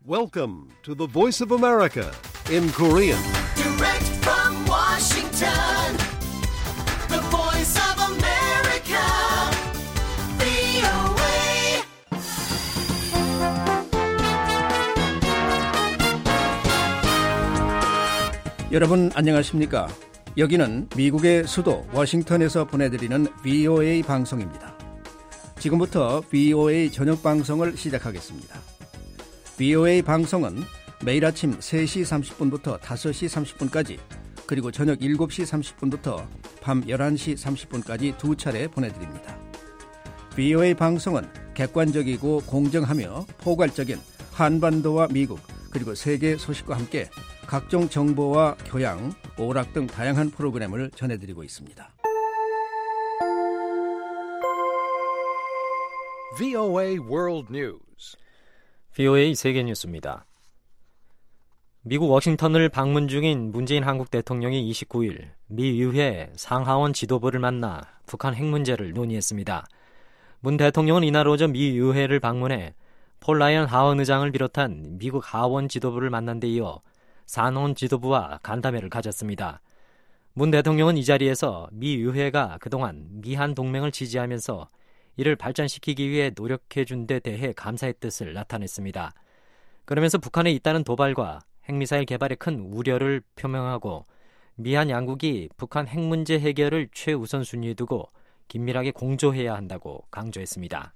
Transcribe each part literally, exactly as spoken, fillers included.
Welcome to the Voice of America in Korean. Direct from Washington, the Voice of America, 브이오에이. 여러분 안녕하십니까? 여기는 미국의 수도 워싱턴에서 보내드리는 브이오에이 방송입니다. 지금부터 브이오에이 저녁 방송을 시작하겠습니다. 브이오에이 방송은 매일 아침 세 시 삼십 분부터 다섯 시 삼십 분까지 그리고 저녁 일곱 시 삼십 분부터 밤 열한 시 삼십 분까지 두 차례 보내드립니다. 브이오에이 방송은 객관적이고 공정하며 포괄적인 한반도와 미국 그리고 세계 소식과 함께 각종 정보와 교양, 오락 등 다양한 프로그램을 전해드리고 있습니다. 브이오에이 World News. 브이오에이 세계뉴스입니다. 미국 워싱턴을 방문 중인 문재인 한국 대통령이 이십구 일 미 의회 상하원 지도부를 만나 북한 핵 문제를 논의했습니다. 문 대통령은 이날 오전 미 의회를 방문해 폴 라이언 하원 의장을 비롯한 미국 하원 지도부를 만난 데 이어 상하원 지도부와 간담회를 가졌습니다. 문 대통령은 이 자리에서 미 의회가 그동안 미한 동맹을 지지하면서 이를 발전시키기 위해 노력해준 데 대해 감사의 뜻을 나타냈습니다. 그러면서 북한에 잇따른 도발과 핵미사일 개발에 큰 우려를 표명하고 미한 양국이 북한 핵 문제 해결을 최우선 순위에 두고 긴밀하게 공조해야 한다고 강조했습니다.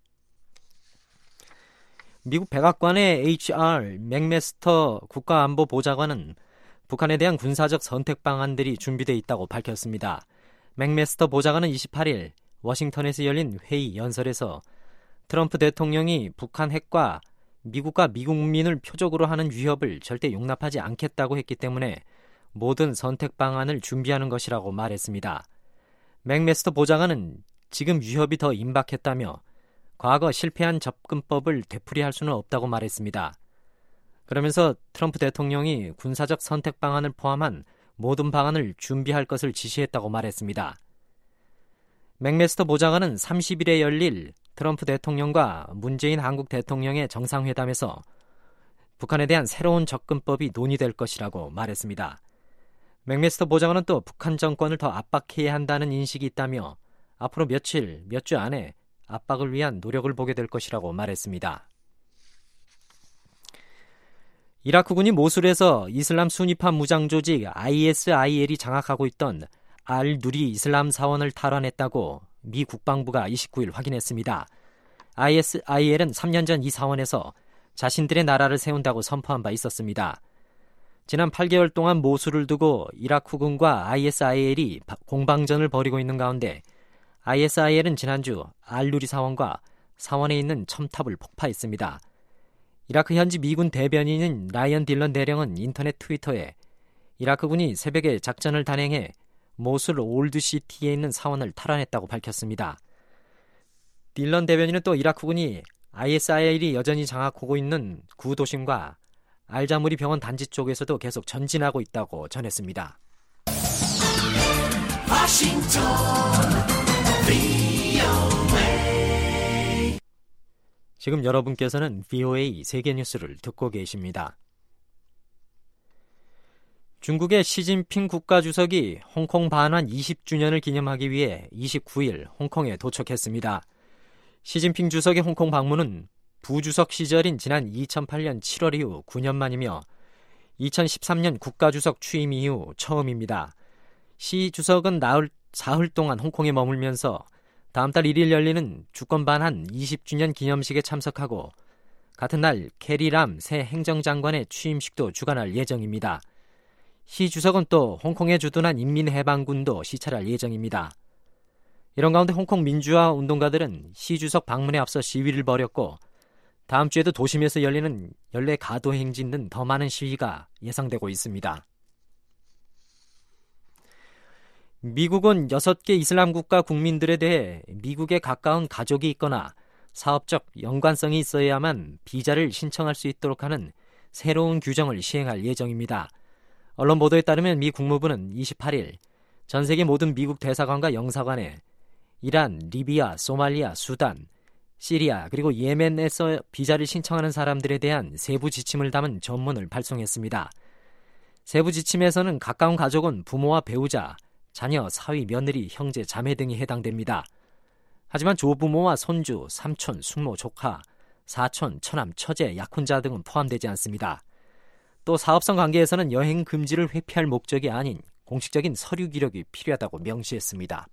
미국 백악관의 에이치알 맥메스터 국가안보보좌관은 북한에 대한 군사적 선택 방안들이 준비되어 있다고 밝혔습니다. 맥메스터 보좌관은 이십팔 일 워싱턴에서 열린 회의 연설에서 트럼프 대통령이 북한 핵과 미국과 미국 국민을 표적으로 하는 위협을 절대 용납하지 않겠다고 했기 때문에 모든 선택 방안을 준비하는 것이라고 말했습니다. 맥메스터 보좌관은 지금 위협이 더 임박했다며 과거 실패한 접근법을 되풀이할 수는 없다고 말했습니다. 그러면서 트럼프 대통령이 군사적 선택 방안을 포함한 모든 방안을 준비할 것을 지시했다고 말했습니다. 맥메스터 보좌관은 삼십 일에 열릴 트럼프 대통령과 문재인 한국 대통령의 정상회담에서 북한에 대한 새로운 접근법이 논의될 것이라고 말했습니다. 맥메스터 보좌관은 또 북한 정권을 더 압박해야 한다는 인식이 있다며 앞으로 며칠, 몇 주 안에 압박을 위한 노력을 보게 될 것이라고 말했습니다. 이라크군이 모술에서 이슬람 순위파 무장조직 아이에스아이엘이 장악하고 있던 알 누리 이슬람 사원을 탈환했다고 미 국방부가 이십구 일 확인했습니다. 아이에스아이엘은 삼 년 전 이 사원에서 자신들의 나라를 세운다고 선포한 바 있었습니다. 지난 팔 개월 동안 모술을 두고 이라크군과 아이에스아이엘이 공방전을 벌이고 있는 가운데 아이에스아이엘은 지난주 알 누리 사원과 사원에 있는 첨탑을 폭파했습니다. 이라크 현지 미군 대변인인 라이언 딜런 대령은 인터넷 트위터에 이라크군이 새벽에 작전을 단행해 모술 올드시티에 있는 사원을 탈환했다고 밝혔습니다. 딜런 대변인은 또 이라크군이 아이에스아이엘이 여전히 장악하고 있는 구도심과 알자무리 병원 단지 쪽에서도 계속 전진하고 있다고 전했습니다. 워싱턴, 브이오에이. 지금 여러분께서는 브이오에이 세계뉴스를 듣고 계십니다. 중국의 시진핑 국가주석이 홍콩 반환 이십 주년을 기념하기 위해 이십구 일 홍콩에 도착했습니다. 시진핑 주석의 홍콩 방문은 부주석 시절인 지난 이천팔 년 칠월 이후 구 년 만이며 이천십삼 년 국가주석 취임 이후 처음입니다. 시 주석은 나흘, 사흘 동안 홍콩에 머물면서 다음 달 일 일 열리는 주권 반환 이십 주년 기념식에 참석하고 같은 날 캐리람 새 행정장관의 취임식도 주관할 예정입니다. 시 주석은 또 홍콩에 주둔한 인민해방군도 시찰할 예정입니다. 이런 가운데 홍콩 민주화 운동가들은 시 주석 방문에 앞서 시위를 벌였고 다음 주에도 도심에서 열리는 연례 가도행진 등 더 많은 시위가 예상되고 있습니다. 미국은 여섯 개 이슬람 국가 국민들에 대해 미국에 가까운 가족이 있거나 사업적 연관성이 있어야만 비자를 신청할 수 있도록 하는 새로운 규정을 시행할 예정입니다. 언론 보도에 따르면 미 국무부는 이십팔 일 전 세계 모든 미국 대사관과 영사관에 이란, 리비아, 소말리아, 수단, 시리아 그리고 예멘에서 비자를 신청하는 사람들에 대한 세부 지침을 담은 전문을 발송했습니다. 세부 지침에서는 가까운 가족은 부모와 배우자, 자녀, 사위, 며느리, 형제, 자매 등이 해당됩니다. 하지만 조부모와 손주, 삼촌, 숙모, 조카, 사촌, 처남, 처제, 약혼자 등은 포함되지 않습니다. 또 사업성 관계에서는 여행 금지를 회피할 목적이 아닌 공식적인 서류 기록이 필요하다고 명시했습니다.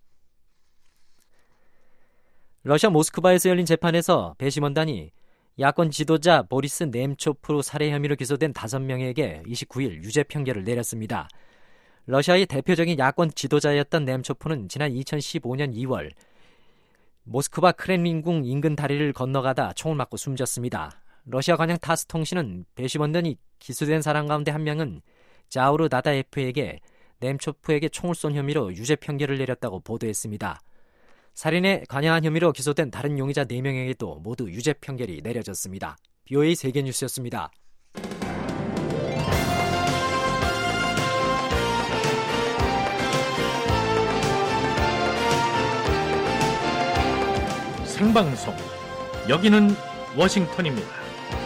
러시아 모스크바에서 열린 재판에서 배심원단이 야권 지도자 보리스 넴초프 살해 혐의로 기소된 다섯 명에게 이십구 일 유죄 판결을 내렸습니다. 러시아의 대표적인 야권 지도자였던 넴초프는 지난 이천십오 년 이월 모스크바 크렘린궁 인근 다리를 건너가다 총을 맞고 숨졌습니다. 러시아 관영 타스 통신은 배심원단이 기소된 사람 가운데 한 명은 자우르 나다예프에게 넴초프에게 총을 쏜 혐의로 유죄 판결을 내렸다고 보도했습니다. 살인에 관여한 혐의로 기소된 다른 용의자 네 명에게도 모두 유죄 판결이 내려졌습니다. 비오에이 세계뉴스였습니다. 생방송, 여기는 워싱턴입니다.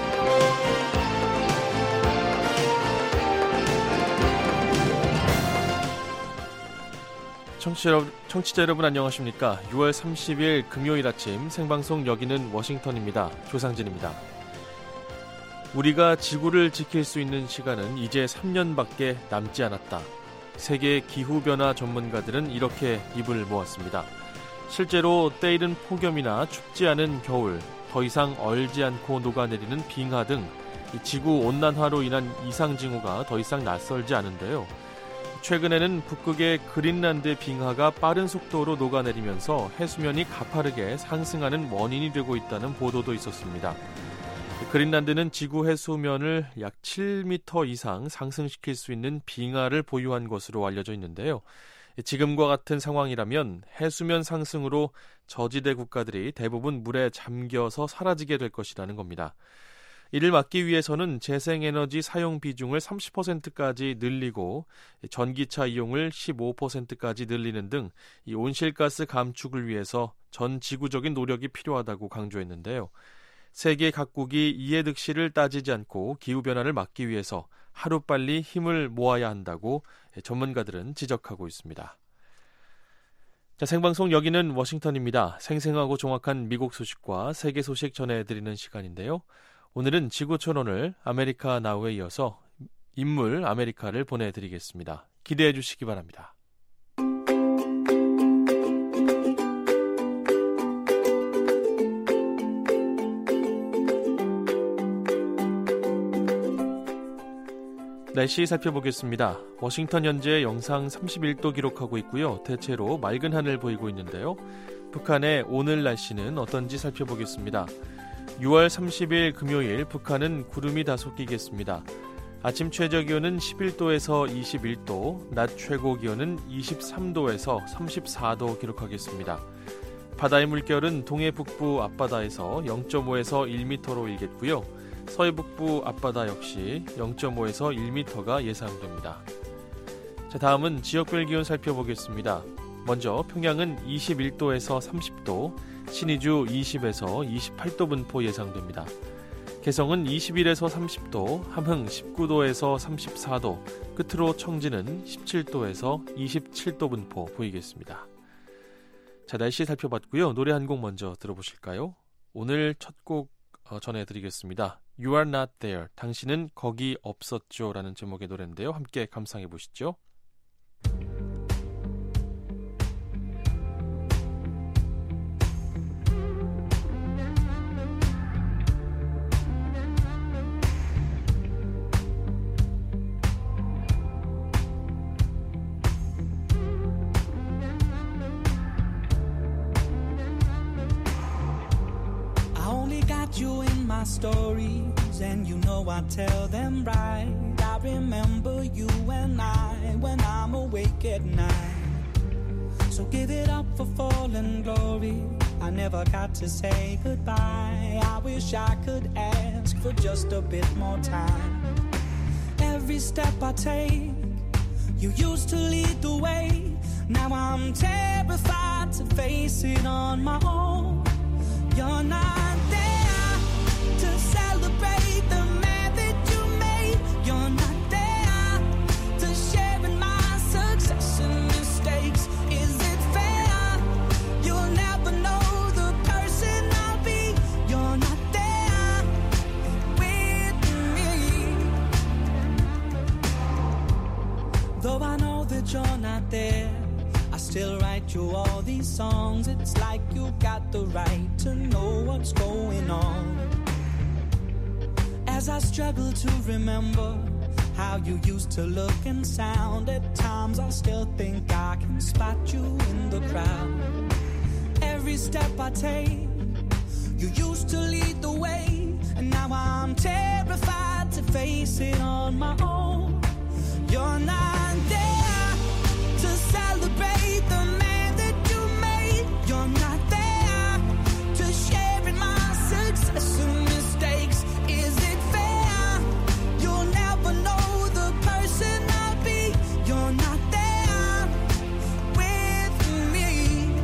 청취자, 청취자 여러분 안녕하십니까? 유월 삼십일 금요일 아침 생방송 여기는 워싱턴입니다. 조상진입니다. 우리가 지구를 지킬 수 있는 시간은 이제 삼 년밖에 남지 않았다. 세계 기후변화 전문가들은 이렇게 입을 모았습니다. 실제로 때이른 폭염이나 춥지 않은 겨울, 더 이상 얼지 않고 녹아내리는 빙하 등 지구 온난화로 인한 이상징후가 더 이상 낯설지 않은데요. 최근에는 북극의 그린란드 빙하가 빠른 속도로 녹아내리면서 해수면이 가파르게 상승하는 원인이 되고 있다는 보도도 있었습니다. 그린란드는 지구 해수면을 약 칠 미터 이상 상승시킬 수 있는 빙하를 보유한 것으로 알려져 있는데요. 지금과 같은 상황이라면 해수면 상승으로 저지대 국가들이 대부분 물에 잠겨서 사라지게 될 것이라는 겁니다. 이를 막기 위해서는 재생에너지 사용 비중을 삼십 퍼센트까지 늘리고 전기차 이용을 십오 퍼센트까지 늘리는 등 이 온실가스 감축을 위해서 전 지구적인 노력이 필요하다고 강조했는데요. 세계 각국이 이해 득실을 따지지 않고 기후변화를 막기 위해서 하루빨리 힘을 모아야 한다고 전문가들은 지적하고 있습니다. 자, 생방송 여기는 워싱턴입니다. 생생하고 정확한 미국 소식과 세계 소식 전해드리는 시간인데요. 오늘은 지구촌오늘 아메리카 나우에 이어서 인물 아메리카를 보내드리겠습니다. 기대해 주시기 바랍니다. 날씨 살펴보겠습니다. 워싱턴 현재 영상 삼십일 도 기록하고 있고요. 대체로 맑은 하늘 보이고 있는데요. 북한의 오늘 날씨는 어떤지 살펴보겠습니다. 유월 삼십일 금요일 북한은 구름이 다소 끼겠습니다. 아침 최저기온은 십일 도에서 이십일 도, 낮 최고기온은 이십삼 도에서 삼십사 도 기록하겠습니다. 바다의 물결은 동해 북부 앞바다에서 영 점 오에서 일 미터로 일겠고요. 서해 북부 앞바다 역시 영 점 오에서 일 미터가 예상됩니다. 자, 다음은 지역별 기온 살펴보겠습니다. 먼저 평양은 이십일 도에서 삼십 도, 신의주 이십에서 이십팔 도 분포 예상됩니다. 개성은 이십일에서 삼십 도, 함흥 십구 도에서 삼십사 도, 끝으로 청진은 십칠 도에서 이십칠 도 분포 보이겠습니다. 자, 날씨 살펴봤고요. 노래 한 곡 먼저 들어보실까요? 오늘 첫 곡 어, 전해드리겠습니다. You are not there. 당신은 거기 없었죠. 라는 제목의 노래인데요. 함께 감상해 보시죠. You in my stories, and you know I tell them right. I remember you and I when I'm awake at night. So give it up for fallen glory. I never got to say goodbye. I wish I could ask for just a bit more time. Every step I take, you used to lead the way. Now I'm terrified to face it on my own. You're not there to celebrate the man that you made. You're not there to share in my success and mistakes. Is it fair? You'll never know the person I'll be. You're not there with me. Though I know that you're not there, I still write you all these songs. It's like you got the right to know what's going on. As I struggle to remember how you used to look and sound, at times I still think I can spot you in the crowd. Every step I take, you used to lead the way, and now I'm terrified to face it on my own. You're not there to celebrate the man that you made. You're not there to share in my success and mistakes. Is it fair? You'll never know the person I'll be. You're not there with me.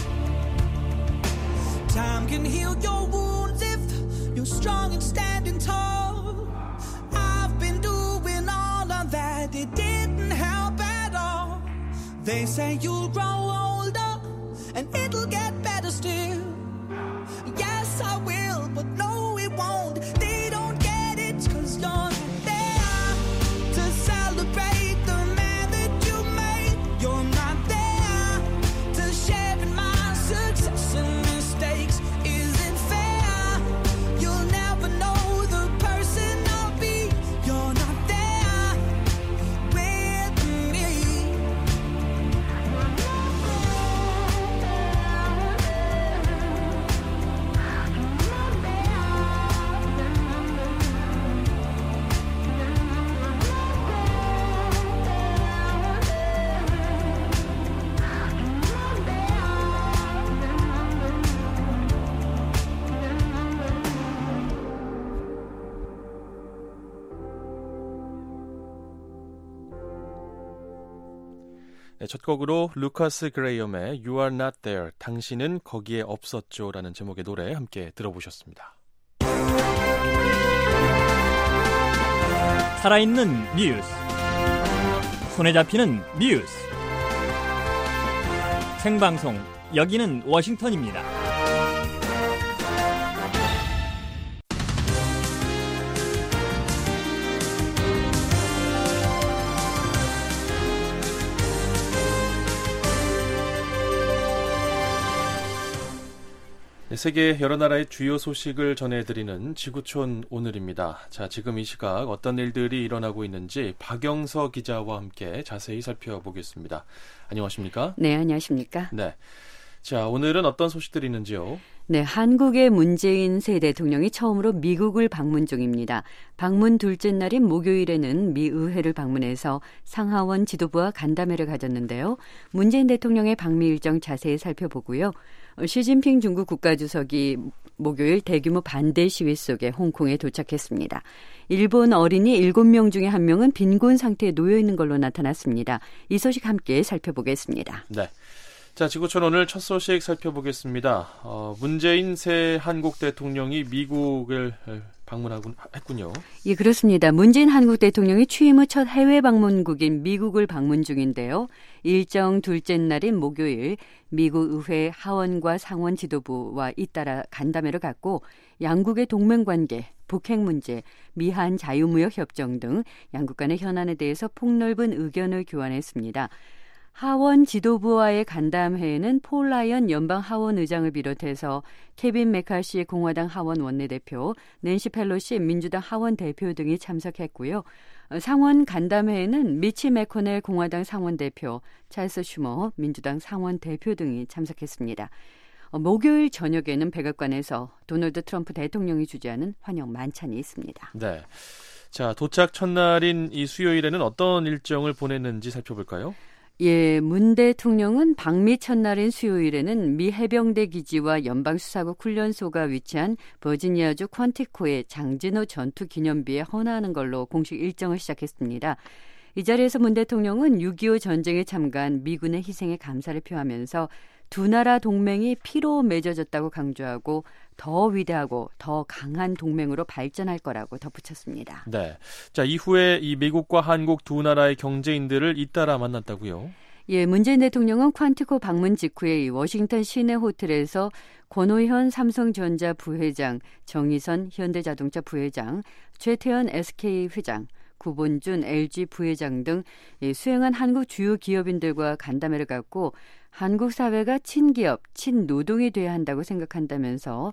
Time can heal your wounds if you're strong and standing tall. I've been doing all of that, it didn't help at all. They say you'll grow older and it'll get better still. Yes, I will, but no, it won't. They don't get it, 'cause you're not there to celebrate the man that you made. You're not there to share in my success and mistakes. Is it fair? You'll never know the person I'll be. You're not there with me. 네, 첫 곡으로 루카스 그레이엄의 You Are Not There, 당신은 거기에 없었죠 라는 제목의 노래 함께 들어보셨습니다. 살아있는 뉴스, 손에 잡히는 뉴스, 생방송, 여기는 워싱턴입니다. 세계 여러 나라의 주요 소식을 전해드리는 지구촌 오늘입니다. 자, 지금 이 시각 어떤 일들이 일어나고 있는지 박영서 기자와 함께 자세히 살펴보겠습니다. 안녕하십니까? 네, 안녕하십니까? 네. 자, 오늘은 어떤 소식들이 있는지요? 네, 한국의 문재인 새 대통령이 처음으로 미국을 방문 중입니다. 방문 둘째 날인 목요일에는 미 의회를 방문해서 상하원 지도부와 간담회를 가졌는데요. 문재인 대통령의 방미 일정 자세히 살펴보고요. 시진핑 중국 국가주석이 목요일 대규모 반대 시위 속에 홍콩에 도착했습니다. 일본 어린이 일곱 명 중에 한 명은 빈곤 상태에 놓여 있는 걸로 나타났습니다. 이 소식 함께 살펴보겠습니다. 네. 자, 지구촌 오늘 첫 소식 살펴보겠습니다. 어, 문재인 새 한국 대통령이 미국을 방문하군 했군요. 예, 그렇습니다. 문재인 한국 대통령이 취임 후 첫 해외 방문국인 미국을 방문 중인데요. 일정 둘째 날인 목요일 미국 의회 하원과 상원 지도부와 잇따라 간담회를 갖고 양국의 동맹관계, 북핵 문제, 미한 자유무역 협정 등 양국 간의 현안에 대해서 폭넓은 의견을 교환했습니다. 하원 지도부와의 간담회에는 폴 라이언 연방 하원 의장을 비롯해서 케빈 메카시 공화당 하원 원내대표, 낸시 펠로시 민주당 하원 대표 등이 참석했고요. 상원 간담회에는 미치 매코넬 공화당 상원 대표, 찰스 슈머 민주당 상원 대표 등이 참석했습니다. 목요일 저녁에는 백악관에서 도널드 트럼프 대통령이 주재하는 환영 만찬이 있습니다. 네. 자, 도착 첫날인 이 수요일에는 어떤 일정을 보냈는지 살펴볼까요? 예, 문 대통령은 방미 첫날인 수요일에는 미 해병대 기지와 연방수사국 훈련소가 위치한 버지니아주 퀀티코의 장진호 전투 기념비에 헌화하는 걸로 공식 일정을 시작했습니다. 이 자리에서 문 대통령은 육이오 전쟁에 참가한 미군의 희생에 감사를 표하면서 두 나라 동맹이 피로 맺어졌다고 강조하고 더 위대하고 더 강한 동맹으로 발전할 거라고 덧붙였습니다. 네. 자, 이후에 이 미국과 한국 두 나라의 경제인들을 잇따라 만났다고요? 예, 문재인 대통령은 퀀트코 방문 직후에 이 워싱턴 시내 호텔에서 권오현 삼성전자 부회장, 정의선 현대자동차 부회장, 최태원 에스케이 회장, 구본준 엘지 부회장 등 수행한 한국 주요 기업인들과 간담회를 갖고 한국 사회가 친기업, 친노동이 돼야 한다고 생각한다면서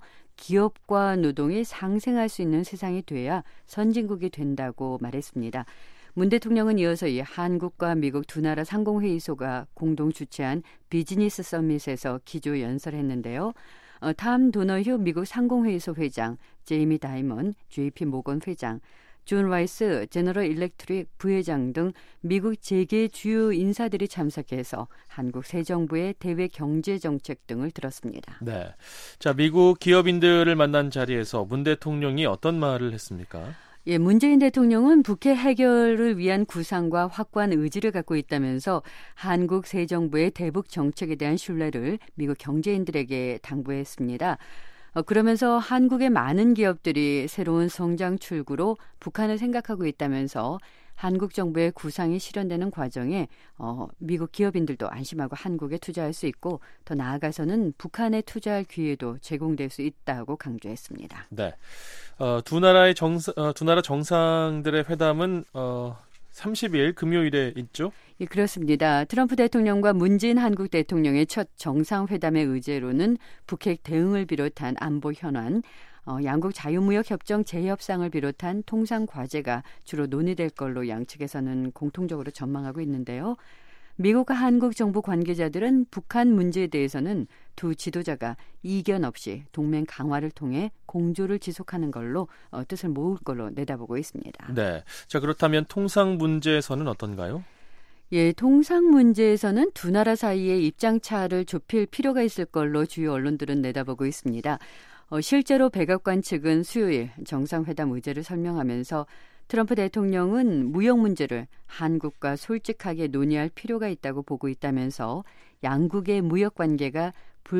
기업과 노동이 상생할 수 있는 세상이 돼야 선진국이 된다고 말했습니다. 문 대통령은 이어서 이 한국과 미국 두 나라 상공회의소가 공동 주최한 비즈니스 서밋에서 기조 연설했는데요. 어, 탐 도너휴 미국 상공회의소 회장, 제이미 다이먼, 제이피 모건 회장, 존 라이스 제너럴 일렉트릭 부회장 등 미국 재계 주요 인사들이 참석해서 한국 새 정부의 대외 경제 정책 등을 들었습니다. 네, 자 미국 기업인들을 만난 자리에서 문 대통령이 어떤 말을 했습니까? 예, 문재인 대통령은 북핵 해결을 위한 구상과 확고한 의지를 갖고 있다면서 한국 새 정부의 대북 정책에 대한 신뢰를 미국 경제인들에게 당부했습니다. 어, 그러면서 한국의 많은 기업들이 새로운 성장 출구로 북한을 생각하고 있다면서 한국 정부의 구상이 실현되는 과정에 어, 미국 기업인들도 안심하고 한국에 투자할 수 있고 더 나아가서는 북한에 투자할 기회도 제공될 수 있다고 강조했습니다. 네, 어, 두 나라의 정상, 어, 두 나라 정상들의 회담은 어, 삼십 일 금요일에 있죠? 예, 그렇습니다. 트럼프 대통령과 문재인 한국 대통령의 첫 정상회담의 의제로는 북핵 대응을 비롯한 안보 현안, 어, 양국 자유무역 협정 재협상을 비롯한 통상 과제가 주로 논의될 걸로 양측에서는 공통적으로 전망하고 있는데요. 미국과 한국 정부 관계자들은 북한 문제에 대해서는 두 지도자가 이견 없이 동맹 강화를 통해 공조를 지속하는 걸로 어, 뜻을 모을 걸로 내다보고 있습니다. 네, 자 그렇다면 통상 문제에서는 어떤가요? 예, 통상 문제에서는 두 나라 사이의 입장 차를 좁힐 필요가 있을 걸로 주요 언론들은 내다보고 있습니다. 어, 실제로 백악관 측은 수요일 정상회담 의제를 설명하면서 트럼프 대통령은 무역 문제를 한국과 솔직하게 논의할 필요가 있다고 보고 있다면서 양국의 무역 관계가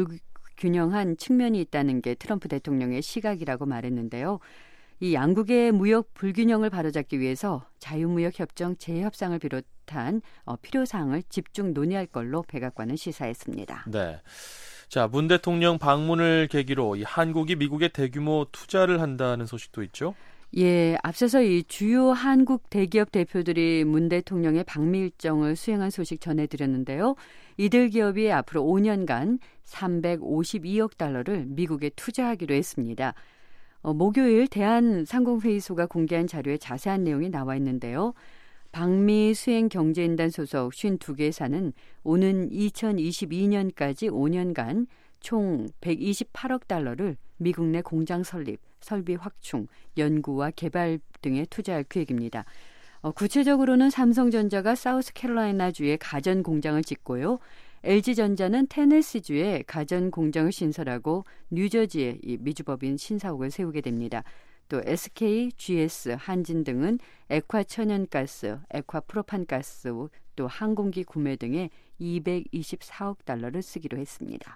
불균형한 측면이 있다는 게 트럼프 대통령의 시각이라고 말했는데요. 이 양국의 무역 불균형을 바로잡기 위해서 자유무역 협정 재협상을 비롯한 어, 필요사항을 집중 논의할 걸로 백악관은 시사했습니다. 네. 자, 문 대통령 방문을 계기로 이 한국이 미국에 대규모 투자를 한다는 소식도 있죠? 예, 앞서서 이 주요 한국 대기업 대표들이 문 대통령의 방미 일정을 수행한 소식 전해드렸는데요. 이들 기업이 앞으로 오 년간 삼백오십이억 달러를 미국에 투자하기로 했습니다. 어, 목요일 대한상공회의소가 공개한 자료에 자세한 내용이 나와 있는데요. 방미 수행 경제인단 소속 오십이 개사는 오는 이천이십이 년까지 오 년간 총 백이십팔억 달러를 미국 내 공장 설립, 설비 확충, 연구와 개발 등에 투자할 계획입니다. 어, 구체적으로는 삼성전자가 사우스캐롤라이나주에 가전 공장을 짓고요. 엘지전자는 테네시주에 가전 공장을 신설하고 뉴저지에 이 미주법인 신사옥을 세우게 됩니다. 또 에스케이, 지에스, 한진 등은 액화 천연가스, 액화 프로판가스, 또 항공기 구매 등에 이백이십사억 달러를 쓰기로 했습니다.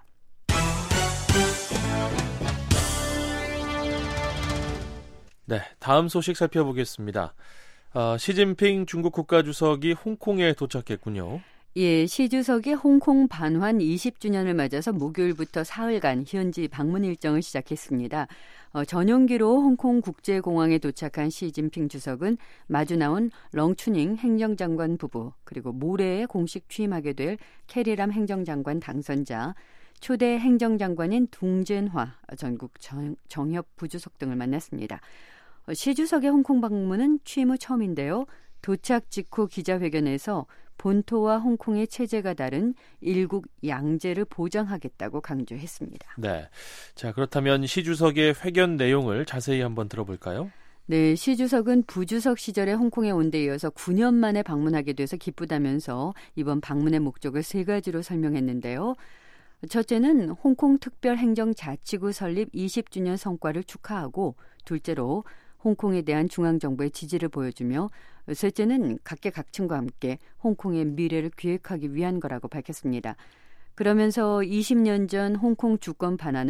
네, 다음 소식 살펴보겠습니다. 어, 시진핑 중국 국가주석이 홍콩에 도착했군요. 예, 시 주석이 홍콩 반환 이십 주년을 맞아서 목요일부터 사흘간 현지 방문 일정을 시작했습니다. 어, 전용기로 홍콩 국제공항에 도착한 시진핑 주석은 마주 나온 렁추닝 행정장관 부부, 그리고 모레에 공식 취임하게 될 캐리람 행정장관 당선자, 초대 행정장관인 둥젠화 전국 정, 정협 부주석 등을 만났습니다. 어, 시 주석의 홍콩 방문은 취임 후 처음인데요. 도착 직후 기자회견에서 본토와 홍콩의 체제가 다른 일국 양제를 보장하겠다고 강조했습니다. 네, 자 그렇다면 시 주석의 회견 내용을 자세히 한번 들어볼까요? 네, 시 주석은 부주석 시절에 홍콩에 온 데 이어서 구 년 만에 방문하게 돼서 기쁘다면서 이번 방문의 목적을 세 가지로 설명했는데요. 첫째는 홍콩 특별행정자치구 설립 이십 주년 성과를 축하하고, 둘째로 홍콩에 대한 중앙정부의 지지를 보여주며, 셋째는 각계각층과 함께 홍콩의 미래를 기획하기 위한 거라고 밝혔습니다. 그러면서 이십 년 전 홍콩 주권 반환은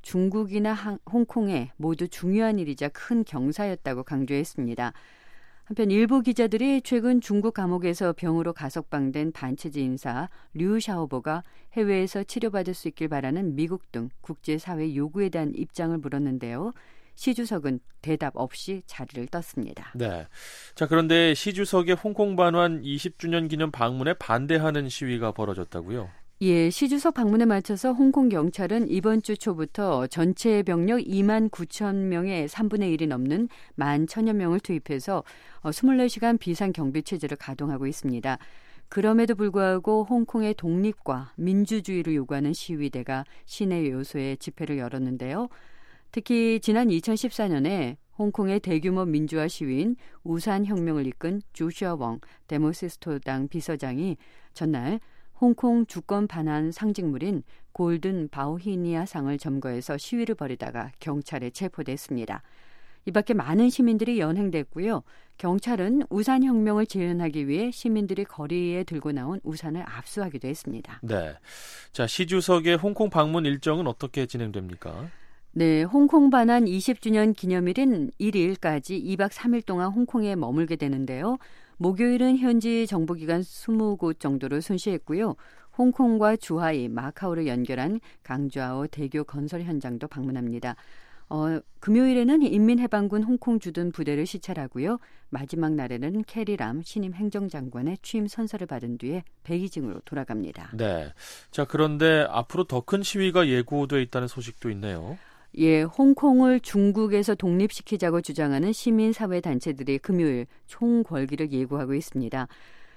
중국이나 하, 홍콩에 모두 중요한 일이자 큰 경사였다고 강조했습니다. 한편 일부 기자들이 최근 중국 감옥에서 병으로 가석방된 반체제 인사 류 샤오보가 해외에서 치료받을 수 있길 바라는 미국 등 국제사회 요구에 대한 입장을 물었는데요. 시 주석은 대답 없이 자리를 떴습니다. 네. 자, 그런데 시 주석의 홍콩 반환 이십 주년 기념 방문에 반대하는 시위가 벌어졌다고요? 예, 시 주석 방문에 맞춰서 홍콩 경찰은 이번 주 초부터 전체 병력 이만 구천 명의 삼분의 일이 넘는 만 천여 명을 투입해서 이십사 시간 비상경비체제를 가동하고 있습니다. 그럼에도 불구하고 홍콩의 독립과 민주주의를 요구하는 시위대가 시내 요소에 집회를 열었는데요. 특히 지난 이천십사 년에 홍콩의 대규모 민주화 시위인 우산혁명을 이끈 조슈아 웡 데모시스토당 비서장이 전날 홍콩 주권 반환 상징물인 골든 바오히니아 상을 점거해서 시위를 벌이다가 경찰에 체포됐습니다. 이 밖에 많은 시민들이 연행됐고요. 경찰은 우산혁명을 재현하기 위해 시민들이 거리에 들고 나온 우산을 압수하기도 했습니다. 네. 자, 시 주석의 홍콩 방문 일정은 어떻게 진행됩니까? 네, 홍콩 반환 이십 주년 기념일인 일 일까지 이 박 삼 일 동안 홍콩에 머물게 되는데요. 목요일은 현지 정부기관 이십 곳 정도를 순시했고요. 홍콩과 주하이, 마카오를 연결한 강좌오 대교 건설 현장도 방문합니다. 어, 금요일에는 인민해방군 홍콩 주둔 부대를 시찰하고요. 마지막 날에는 캐리람 신임 행정장관의 취임 선서를 받은 뒤에 베이징으로 돌아갑니다. 네. 자, 그런데 앞으로 더 큰 시위가 예고돼 있다는 소식도 있네요. 예, 홍콩을 중국에서 독립시키자고 주장하는 시민사회단체들이 금요일 총궐기를 예고하고 있습니다.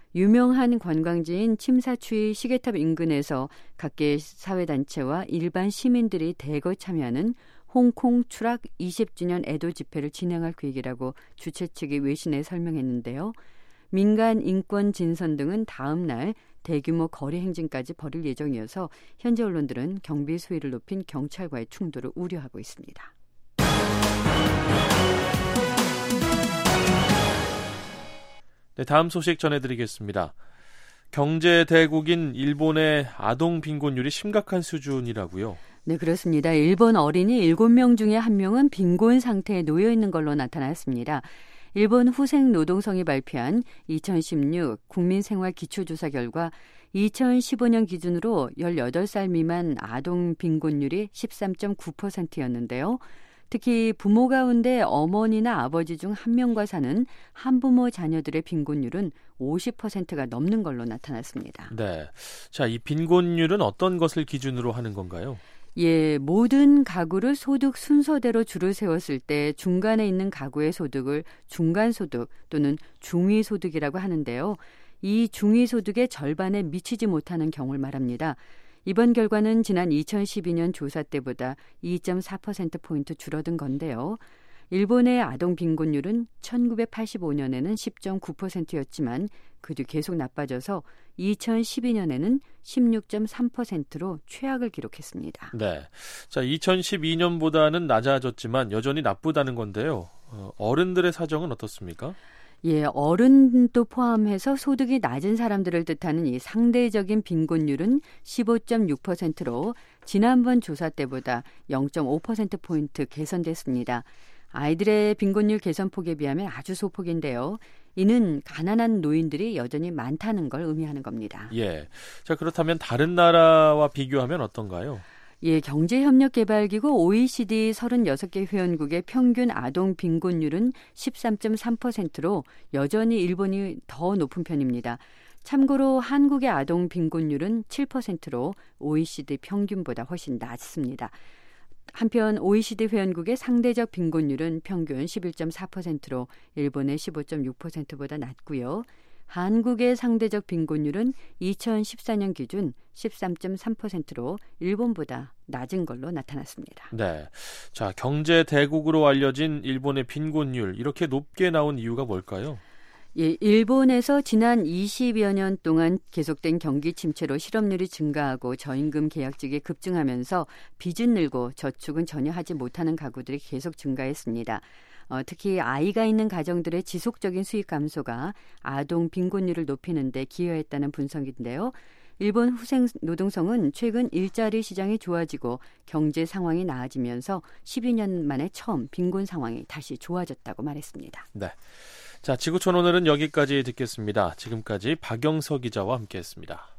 유명한 관광지인 침사추이 시계탑 인근에서 각계 사회단체와 일반 시민들이 대거 참여하는 홍콩 추락 이십 주년 애도 집회를 진행할 계획이라고 주최 측이 외신에 설명했는데요. 민간 인권 진선 등은 다음 날 대규모 거리 행진까지 벌일 예정이어서 현지 언론들은 경비 수위를 높인 경찰과의 충돌을 우려하고 있습니다. 네, 다음 소식 전해드리겠습니다. 경제 대국인 일본의 아동 빈곤율이 심각한 수준이라고요? 네, 그렇습니다. 일본 어린이 일곱 명 중에 한 명은 빈곤 상태에 놓여 있는 걸로 나타났습니다. 일본 후생노동성이 발표한 이천십육 국민생활기초조사 결과 이천십오 년 기준으로 열여덟 살 미만 아동 빈곤율이 십삼 점 구 퍼센트였는데요. 특히 부모 가운데 어머니나 아버지 중 한 명과 사는 한부모 자녀들의 빈곤율은 오십 퍼센트가 넘는 걸로 나타났습니다. 네. 자, 이 빈곤율은 어떤 것을 기준으로 하는 건가요? 예, 모든 가구를 소득 순서대로 줄을 세웠을 때 중간에 있는 가구의 소득을 중간소득 또는 중위소득이라고 하는데요. 이 중위소득의 절반에 미치지 못하는 경우를 말합니다. 이번 결과는 지난 이천십이 년 조사 때보다 이 점 사 퍼센트포인트 줄어든 건데요. 일본의 아동 빈곤율은 천구백팔십오 년에는 십 점 구 퍼센트였지만 그 뒤 계속 나빠져서 이천십이 년에는 십육 점 삼 퍼센트로 최악을 기록했습니다. 네. 자, 이천십이 년보다는 낮아졌지만 여전히 나쁘다는 건데요. 어, 어른들의 사정은 어떻습니까? 예, 어른도 포함해서 소득이 낮은 사람들을 뜻하는 이 상대적인 빈곤율은 십오 점 육 퍼센트로 지난번 조사 때보다 영 점 오 퍼센트포인트 개선됐습니다. 아이들의 빈곤율 개선폭에 비하면 아주 소폭인데요. 이는 가난한 노인들이 여전히 많다는 걸 의미하는 겁니다. 예. 자, 그렇다면 다른 나라와 비교하면 어떤가요? 예, 경제협력개발기구 오이시디 서른여섯 개 회원국의 평균 아동 빈곤율은 십삼 점 삼 퍼센트로 여전히 일본이 더 높은 편입니다. 참고로 한국의 아동 빈곤율은 칠 퍼센트로 오이시디 평균보다 훨씬 낮습니다. 한편 오이시디 회원국의 상대적 빈곤율은 평균 십일 점 사 퍼센트로 일본의 십오 점 육 퍼센트보다 낮고요. 한국의 상대적 빈곤율은 이천십사 년 기준 십삼 점 삼 퍼센트로 일본보다 낮은 걸로 나타났습니다. 네. 자, 경제 대국으로 알려진 일본의 빈곤율 이렇게 높게 나온 이유가 뭘까요? 예, 일본에서 지난 이십여 년 동안 계속된 경기 침체로 실업률이 증가하고 저임금 계약직이 급증하면서 빚은 늘고 저축은 전혀 하지 못하는 가구들이 계속 증가했습니다. 어, 특히 아이가 있는 가정들의 지속적인 수익 감소가 아동 빈곤율을 높이는 데 기여했다는 분석인데요. 일본 후생 노동성은 최근 일자리 시장이 좋아지고 경제 상황이 나아지면서 십이 년 만에 처음 빈곤 상황이 다시 좋아졌다고 말했습니다. 네. 자, 지구촌 오늘은 여기까지 듣겠습니다. 지금까지 박영서 기자와 함께했습니다.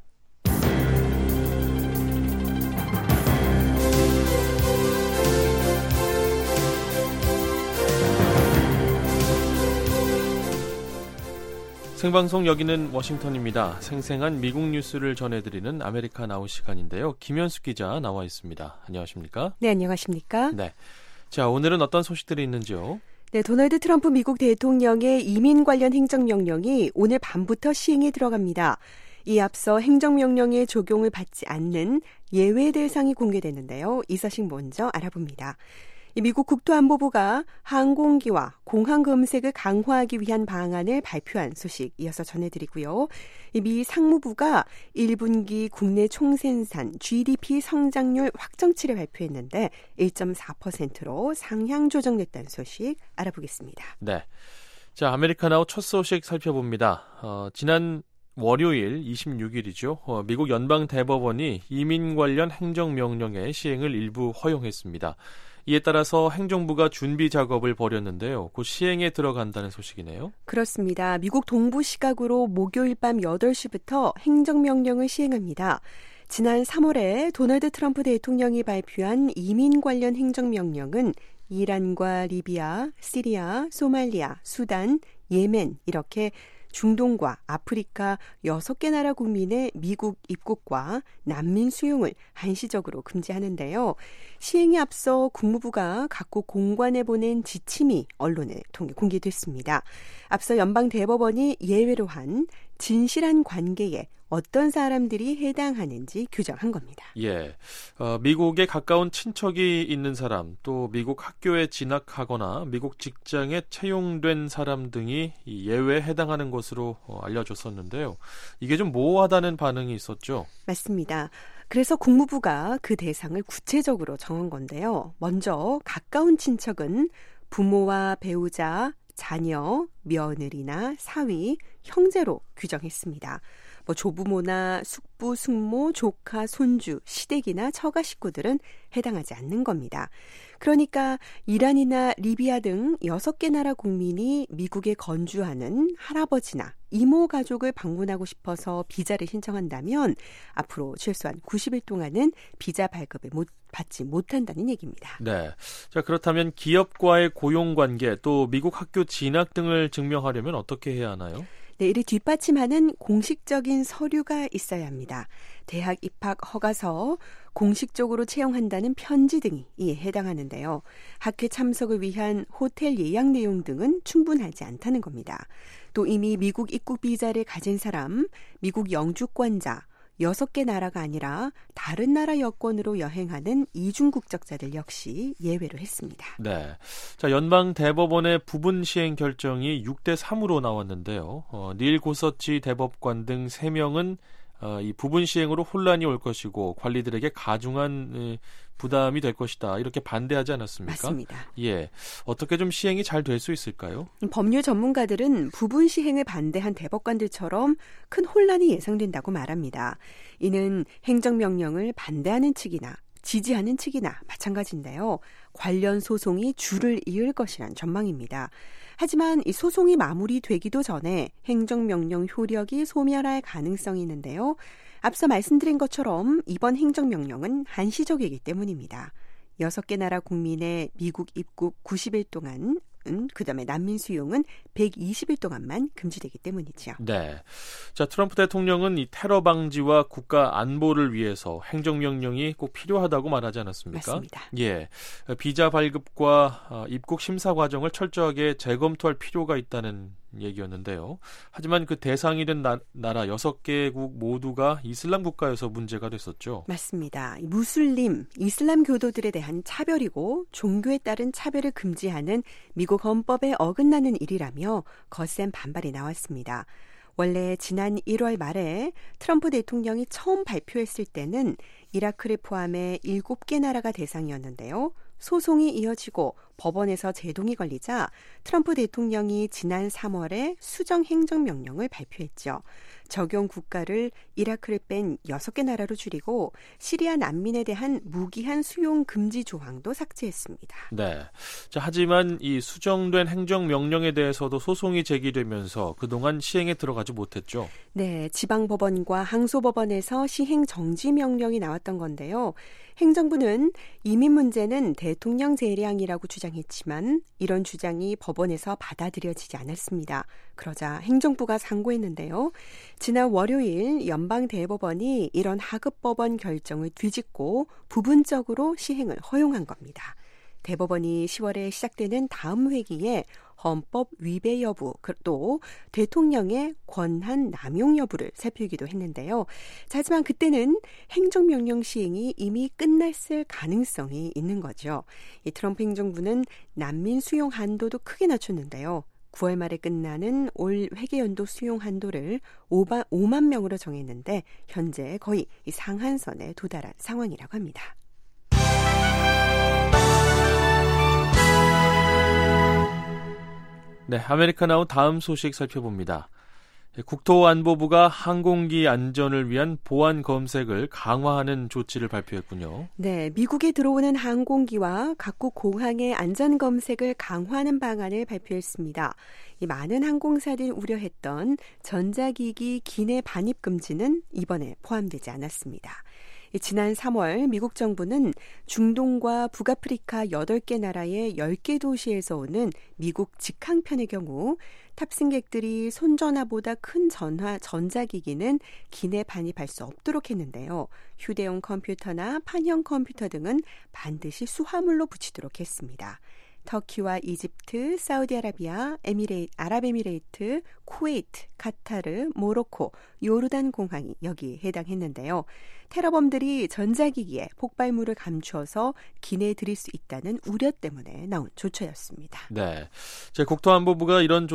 생방송 여기는 워싱턴입니다. 생생한 미국 뉴스를 전해드리는 아메리카 나우 시간인데요. 김현숙 기자 나와 있습니다. 안녕하십니까? 네, 안녕하십니까? 네. 자, 오늘은 어떤 소식들이 있는지요? 네, 도널드 트럼프 미국 대통령의 이민 관련 행정명령이 오늘 밤부터 시행에 들어갑니다. 이 앞서 행정명령의 적용을 받지 않는 예외 대상이 공개됐는데요. 이 소식 먼저 알아봅니다. 미국 국토안보부가 항공기와 공항 검색을 강화하기 위한 방안을 발표한 소식 이어서 전해드리고요. 미 상무부가 일 분기 국내 총생산 지디피 성장률 확정치를 발표했는데 일 점 사 퍼센트로 상향 조정됐다는 소식 알아보겠습니다. 네, 자 아메리카나우 첫 소식 살펴봅니다. 어, 지난 월요일 이십육 일이죠. 어, 미국 연방대법원이 이민 관련 행정명령의 시행을 일부 허용했습니다. 이에 따라서 행정부가 준비 작업을 벌였는데요. 곧 시행에 들어간다는 소식이네요. 그렇습니다. 미국 동부 시각으로 목요일 밤 여덟 시부터 행정명령을 시행합니다. 지난 삼월에 도널드 트럼프 대통령이 발표한 이민 관련 행정명령은 이란과 리비아, 시리아, 소말리아, 수단, 예멘 이렇게 중동과 아프리카 여섯 개 나라 국민의 미국 입국과 난민 수용을 한시적으로 금지하는데요. 시행에 앞서 국무부가 각국 공관에 보낸 지침이 언론에 통해 공개됐습니다. 앞서 연방대법원이 예외로 한 진실한 관계에 어떤 사람들이 해당하는지 규정한 겁니다. 예, 어, 미국에 가까운 친척이 있는 사람, 또 미국 학교에 진학하거나 미국 직장에 채용된 사람 등이 이 예외에 해당하는 것으로 어, 알려졌었는데요. 이게 좀 모호하다는 반응이 있었죠. 맞습니다. 그래서 국무부가 그 대상을 구체적으로 정한 건데요. 먼저 가까운 친척은 부모와 배우자, 자녀, 며느리나 사위, 형제로 규정했습니다. 뭐 조부모나 숙부, 숙모, 조카, 손주, 시댁이나 처가 식구들은 해당하지 않는 겁니다. 그러니까 이란이나 리비아 등 여섯 개 나라 국민이 미국에 건주하는 할아버지나 이모 가족을 방문하고 싶어서 비자를 신청한다면 앞으로 최소한 구십 일 동안은 비자 발급을 못, 받지 못한다는 얘기입니다. 네. 자, 그렇다면 기업과의 고용관계 또 미국 학교 진학 등을 증명하려면 어떻게 해야 하나요? 네, 이를 뒷받침하는 공식적인 서류가 있어야 합니다. 대학 입학 허가서, 공식적으로 채용한다는 편지 등이 이에 해당하는데요. 학회 참석을 위한 호텔 예약 내용 등은 충분하지 않다는 겁니다. 또 이미 미국 입국 비자를 가진 사람, 미국 영주권자, 여섯 개 나라가 아니라 다른 나라 여권으로 여행하는 이중 국적자들 역시 예외로 했습니다. 네, 자 연방 대법원의 부분 시행 결정이 육 대 삼으로 나왔는데요. 어, 닐 고서치 대법관 등 세 명은 어, 이 부분 시행으로 혼란이 올 것이고 관리들에게 가중한 에, 부담이 될 것이다. 이렇게 반대하지 않았습니까? 맞습니다. 예, 어떻게 좀 시행이 잘 될 수 있을까요? 법률 전문가들은 부분 시행을 반대한 대법관들처럼 큰 혼란이 예상된다고 말합니다. 이는 행정명령을 반대하는 측이나 지지하는 측이나 마찬가지인데요. 관련 소송이 줄을 이을 것이란 전망입니다. 하지만 이 소송이 마무리되기도 전에 행정명령 효력이 소멸할 가능성이 있는데요. 앞서 말씀드린 것처럼 이번 행정명령은 한시적이기 때문입니다. 여섯 개 나라 국민의 미국 입국 구십 일 동안 그다음에 난민 수용은 백이십 일 동안만 금지되기 때문이죠. 네. 자, 트럼프 대통령은 이 테러 방지와 국가 안보를 위해서 행정명령이 꼭 필요하다고 말하지 않았습니까? 맞습니다. 예. 비자 발급과 입국 심사 과정을 철저하게 재검토할 필요가 있다는 얘기였는데요. 하지만 그 대상이 된 나, 나라 여섯 개국 모두가 이슬람 국가여서 문제가 됐었죠. 맞습니다. 무슬림, 이슬람 교도들에 대한 차별이고 종교에 따른 차별을 금지하는 미국 헌법에 어긋나는 일이라며 거센 반발이 나왔습니다. 원래 지난 일월 말에 트럼프 대통령이 처음 발표했을 때는 이라크를 포함해 일곱 개 나라가 대상이었는데요. 소송이 이어지고 법원에서 제동이 걸리자 트럼프 대통령이 지난 삼월에 수정 행정명령을 발표했죠. 적용 국가를 이라크를 뺀 여섯 개 나라로 줄이고 시리아 난민에 대한 무기한 수용 금지 조항도 삭제했습니다. 네. 자, 하지만 이 수정된 행정명령에 대해서도 소송이 제기되면서 그동안 시행에 들어가지 못했죠. 네, 지방법원과 항소법원에서 시행 정지 명령이 나왔던 건데요. 행정부는 이민 문제는 대통령 재량이라고 주장했지만 이런 주장이 법원에서 받아들여지지 않았습니다. 그러자 행정부가 상고했는데요. 지난 월요일 연방대법원이 이런 하급법원 결정을 뒤집고 부분적으로 시행을 허용한 겁니다. 대법원이 시월에 시작되는 다음 회기에 헌법 위배 여부, 또 대통령의 권한 남용 여부를 살피기도 했는데요. 하지만 그때는 행정명령 시행이 이미 끝났을 가능성이 있는 거죠. 이 트럼프 행정부는 난민 수용 한도도 크게 낮췄는데요. 구월 말에 끝나는 올 회계연도 수용 한도를 오만 명으로 정했는데 현재 거의 상한선에 도달한 상황이라고 합니다. 네, 아메리카나우 다음 소식 살펴봅니다. 국토안보부가 항공기 안전을 위한 보안 검색을 강화하는 조치를 발표했군요. 네, 미국에 들어오는 항공기와 각국 공항의 안전 검색을 강화하는 방안을 발표했습니다. 이 많은 항공사들이 우려했던 전자기기 기내 반입 금지는 이번에 포함되지 않았습니다. 지난 삼월 미국 정부는 중동과 북아프리카 여덟 개 나라의 열 개 도시에서 오는 미국 직항편의 경우 탑승객들이 손전화보다 큰 전화, 전자기기는 기내 반입할 수 없도록 했는데요. 휴대용 컴퓨터나 판형 컴퓨터 등은 반드시 수화물로 붙이도록 했습니다. 터키와 이집트, 사우디아라비아, 에미레이, 아랍에미레이트, 쿠웨이트, 카타르, 모로코, 요르단 공항이 여기에 해당했는데요. 테러범들이 전자기기에 폭발물을 감추어서 기내에 들일 수 있다는 우려 때문에 나온 조처였습니다. 네, 제 국토안보부가 이런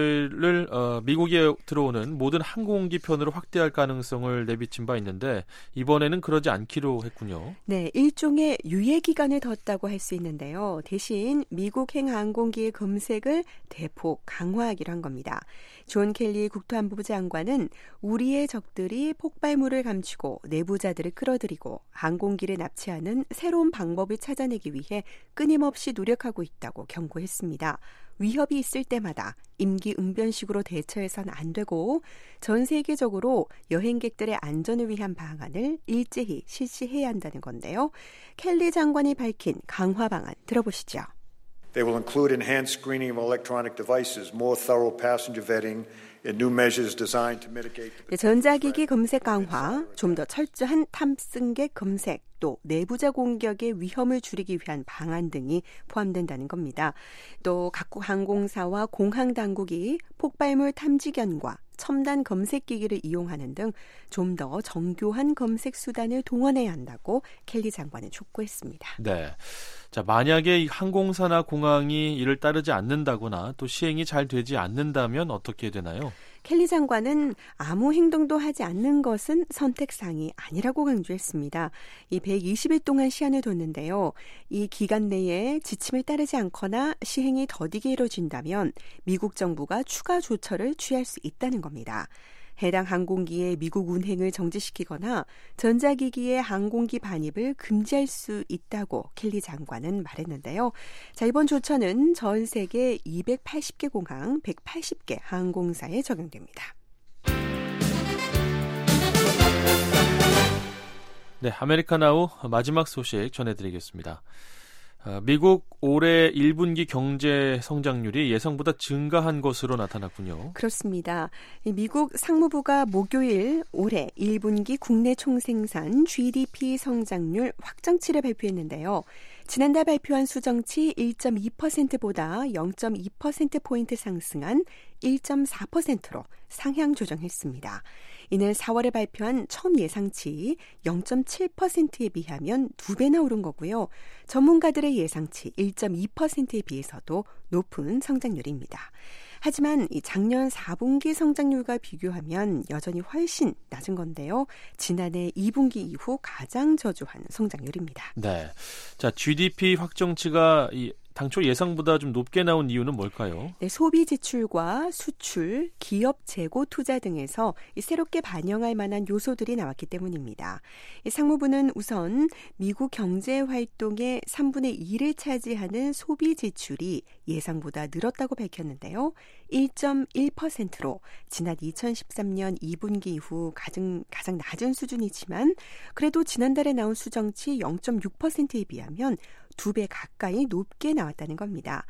조치를 어, 미국에 들어오는 모든 항공기 편으로 확대할 가능성을 내비친 바 있는데 이번에는 그러지 않기로 했군요. 네, 일종의 유예 기간을 뒀다고 할 수 있는데요. 대신 미국행 항공기의 검색을 대폭 강화하기로 한 겁니다. 존 켈리 국토안보부 장관은 우리의 적들이 폭발물을 감추고 내부자들을 끌어들이고 항공기를 납치하는 새로운 방법을 찾아내기 위해 끊임없이 노력하고 있다고 경고했습니다. 위협이 있을 때마다 임기응변식으로 대처해서는 안 되고 전 세계적으로 여행객들의 안전을 위한 방안을 일제히 실시해야 한다는 건데요. 켈리 장관이 밝힌 강화 방안 들어보시죠. They will include enhanced screening of electronic devices, more thorough passenger vetting, and new measures designed to mitigate. 전자기기 검색 강화, 좀 더 철저한 탑승객 검색, 또 내부자 공격의 위험을 줄이기 위한 방안 등이 포함된다는 겁니다. 또 각국 항공사와 공항 당국이 폭발물 탐지견과 첨단 검색기기를 이용하는 등 좀 더 정교한 검색 수단을 동원해야 한다고 켈리 장관은 촉구했습니다. 네, 자 만약에 항공사나 공항이 이를 따르지 않는다거나 또 시행이 잘 되지 않는다면 어떻게 되나요? 켈리 장관은 아무 행동도 하지 않는 것은 선택사항이 아니라고 강조했습니다. 이 백이십 일 동안 시한을 뒀는데요. 이 기간 내에 지침을 따르지 않거나 시행이 더디게 이뤄진다면 미국 정부가 추가 조처를 취할 수 있다는 겁니다. 해당 항공기의 미국 운행을 정지시키거나 전자기기의 항공기 반입을 금지할 수 있다고 켈리 장관은 말했는데요. 자, 이번 조처는 전 세계 이백팔십 개 공항, 백팔십 개 항공사에 적용됩니다. 네, 아메리카나우 마지막 소식 전해드리겠습니다. 미국 올해 일 분기 경제 성장률이 예상보다 증가한 것으로 나타났군요. 그렇습니다. 미국 상무부가 목요일 올해 일 분기 국내 총생산 지디피 성장률 확정치를 발표했는데요. 지난달 발표한 수정치 일 점 이 퍼센트보다 영 점 이 퍼센트포인트 상승한 일 점 사 퍼센트로 상향 조정했습니다. 이는 사월에 발표한 처음 예상치 영 점 칠 퍼센트에 비하면 두 배나 오른 거고요. 전문가들의 예상치 일 점 이 퍼센트에 비해서도 높은 성장률입니다. 하지만 이 작년 사 분기 성장률과 비교하면 여전히 훨씬 낮은 건데요. 지난해 이 분기 이후 가장 저조한 성장률입니다. 네, 자 지디피 확정치가 이 당초 예상보다 좀 높게 나온 이유는 뭘까요? 네, 소비 지출과 수출, 기업 재고 투자 등에서 새롭게 반영할 만한 요소들이 나왔기 때문입니다. 상무부는 우선 미국 경제 활동의 삼분의 일을 차지하는 소비 지출이 예상보다 늘었다고 밝혔는데요. 일 점 일 퍼센트로 지난 이천십삼 년 이 분기 이후 가장, 가장 낮은 수준이지만 그래도 지난달에 나온 수정치 영 점 육 퍼센트에 비하면 두 배 가까이 높게 나왔다는 겁니다.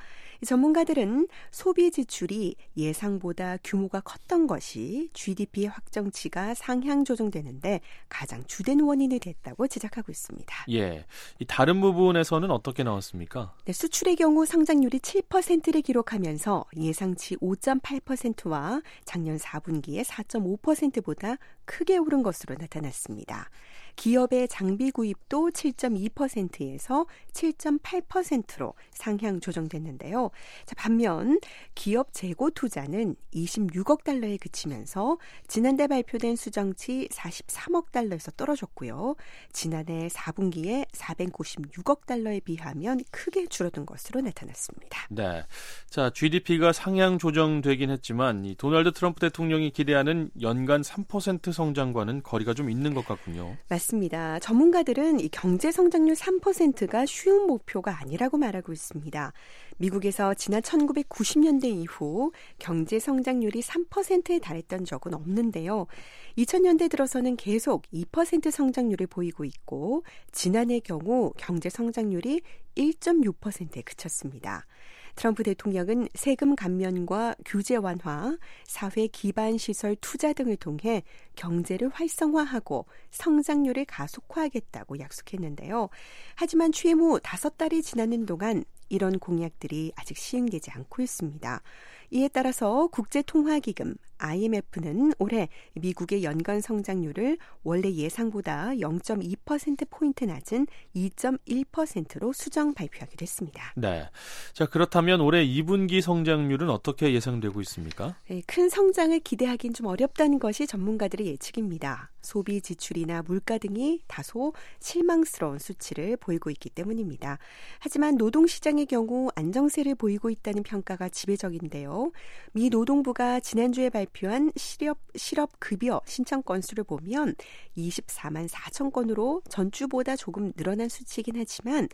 전문가들은 소비 지출이 예상보다 규모가 컸던 것이 지디피 확정치가 상향 조정되는데 가장 주된 원인이 됐다고 지적하고 있습니다. 예, 이 다른 부분에서는 어떻게 나왔습니까? 네, 수출의 경우 성장률이 칠 퍼센트를 기록하면서 예상치 오 점 팔 퍼센트와 작년 사 분기의 사 점 오 퍼센트보다 크게 오른 것으로 나타났습니다. 기업의 장비 구입도 칠 점 이 퍼센트에서 칠 점 팔 퍼센트로 상향 조정됐는데요. 자, 반면 기업 재고 투자는 이십육억 달러에 그치면서 지난달 발표된 수정치 사십삼억 달러에서 떨어졌고요. 지난해 사 분기에 사백구십육억 달러에 비하면 크게 줄어든 것으로 나타났습니다. 네, 자 지디피가 상향 조정되긴 했지만 이 도널드 트럼프 대통령이 기대하는 연간 삼 퍼센트 성장과는 거리가 좀 있는 것 같군요. 맞습니다. 전문가들은 이 경제 성장률 삼 퍼센트가 쉬운 목표가 아니라고 말하고 있습니다. 미국에서 지난 천구백구십 년대 이후 경제 성장률이 삼 퍼센트에 달했던 적은 없는데요. 이천 년대 들어서는 계속 이 퍼센트 성장률을 보이고 있고 지난해 경우 경제 성장률이 일 점 육 퍼센트에 그쳤습니다. 트럼프 대통령은 세금 감면과 규제 완화, 사회 기반 시설 투자 등을 통해 경제를 활성화하고 성장률을 가속화하겠다고 약속했는데요. 하지만 취임 후 다섯 달이 지나는 동안 이런 공약들이 아직 시행되지 않고 있습니다. 이에 따라서 국제통화기금 아이엠에프는 올해 미국의 연간 성장률을 원래 예상보다 영 점 이 퍼센트포인트 낮은 이 점 일 퍼센트로 수정 발표하기로 했습니다. 네, 자 그렇다면 올해 이 분기 성장률은 어떻게 예상되고 있습니까? 네, 큰 성장을 기대하긴 좀 어렵다는 것이 전문가들의 예측입니다. 소비 지출이나 물가 등이 다소 실망스러운 수치를 보이고 있기 때문입니다. 하지만 노동시장의 경우 안정세를 보이고 있다는 평가가 지배적인데요. 미 노동부가 지난주에 발표한 실업, 실업급여 신청 건수를 보면 이십사만 사천 건으로 전주보다 조금 늘어난 수치이긴 하지만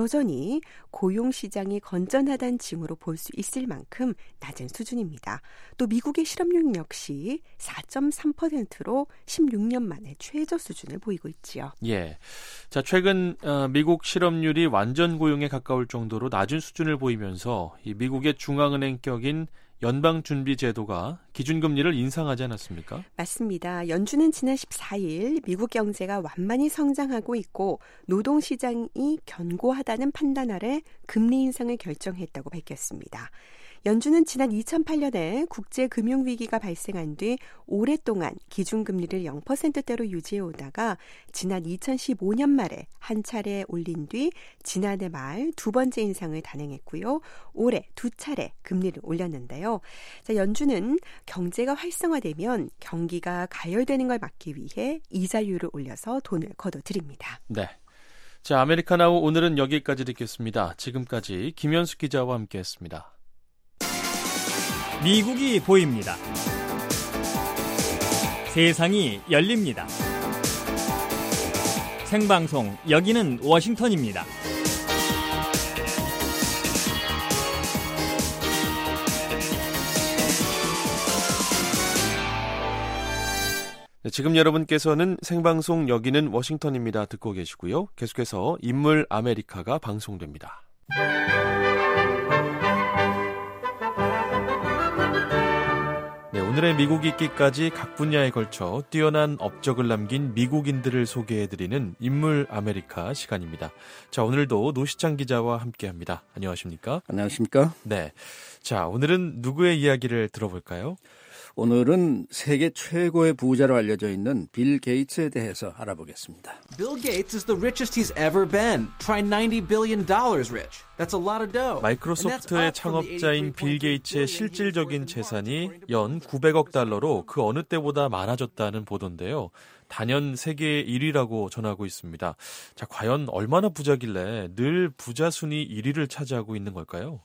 여전히 고용시장이 건전하다는 징후로 볼 수 있을 만큼 낮은 수준입니다. 또 미국의 실업률 역시 사 점 삼 퍼센트로 십육 년 만에 최저 수준을 보이고 있지요. 예, 자 최근 어, 미국 실업률이 완전 고용에 가까울 정도로 낮은 수준을 보이면서 이 미국의 중앙은행격인 연방준비제도가 기준금리를 인상하지 않았습니까? 맞습니다. 연준은 지난 십사 일 미국 경제가 완만히 성장하고 있고 노동시장이 견고하다는 판단 아래 금리 인상을 결정했다고 밝혔습니다. 연준은 지난 이천팔 년에 국제금융위기가 발생한 뒤 오랫동안 기준금리를 영 퍼센트대로 유지해오다가 지난 이천십오 년 말에 한 차례 올린 뒤 지난해 말 두 번째 인상을 단행했고요. 올해 두 차례 금리를 올렸는데요. 자, 연준은 경제가 활성화되면 경기가 가열되는 걸 막기 위해 이자율을 올려서 돈을 거둬들입니다. 네. 자, 아메리카나우 오늘은 여기까지 듣겠습니다. 지금까지 김현수 기자와 함께했습니다. 미국이 보입니다. 세상이 열립니다. 생방송 여기는 워싱턴입니다. 네, 지금 여러분께서는 생방송 여기는 워싱턴입니다 듣고 계시고요. 계속해서 인물 아메리카가 방송됩니다. 네, 오늘의 미국 읽기까지 각 분야에 걸쳐 뛰어난 업적을 남긴 미국인들을 소개해드리는 인물 아메리카 시간입니다. 자, 오늘도 노시창 기자와 함께합니다. 안녕하십니까? 안녕하십니까? 네, 자 오늘은 누구의 이야기를 들어볼까요? 오늘은 세계 최고의 부자로 알려져 있는 빌 게이츠에 대해서 알아보겠습니다. Bill Gates is the richest he's ever been. Try ninety billion dollars rich. That's a lot of dough. 마이크로소프트의 창업자인 빌 게이츠의 실질적인 재산이 연 구백억 달러로 그 어느 때보다 많아졌다는 보도인데요. 단연 세계 일 위라고 전하고 있습니다. 자, 과연 얼마나 부자길래 늘 부자 순위 일 위를 차지하고 있는 걸까요?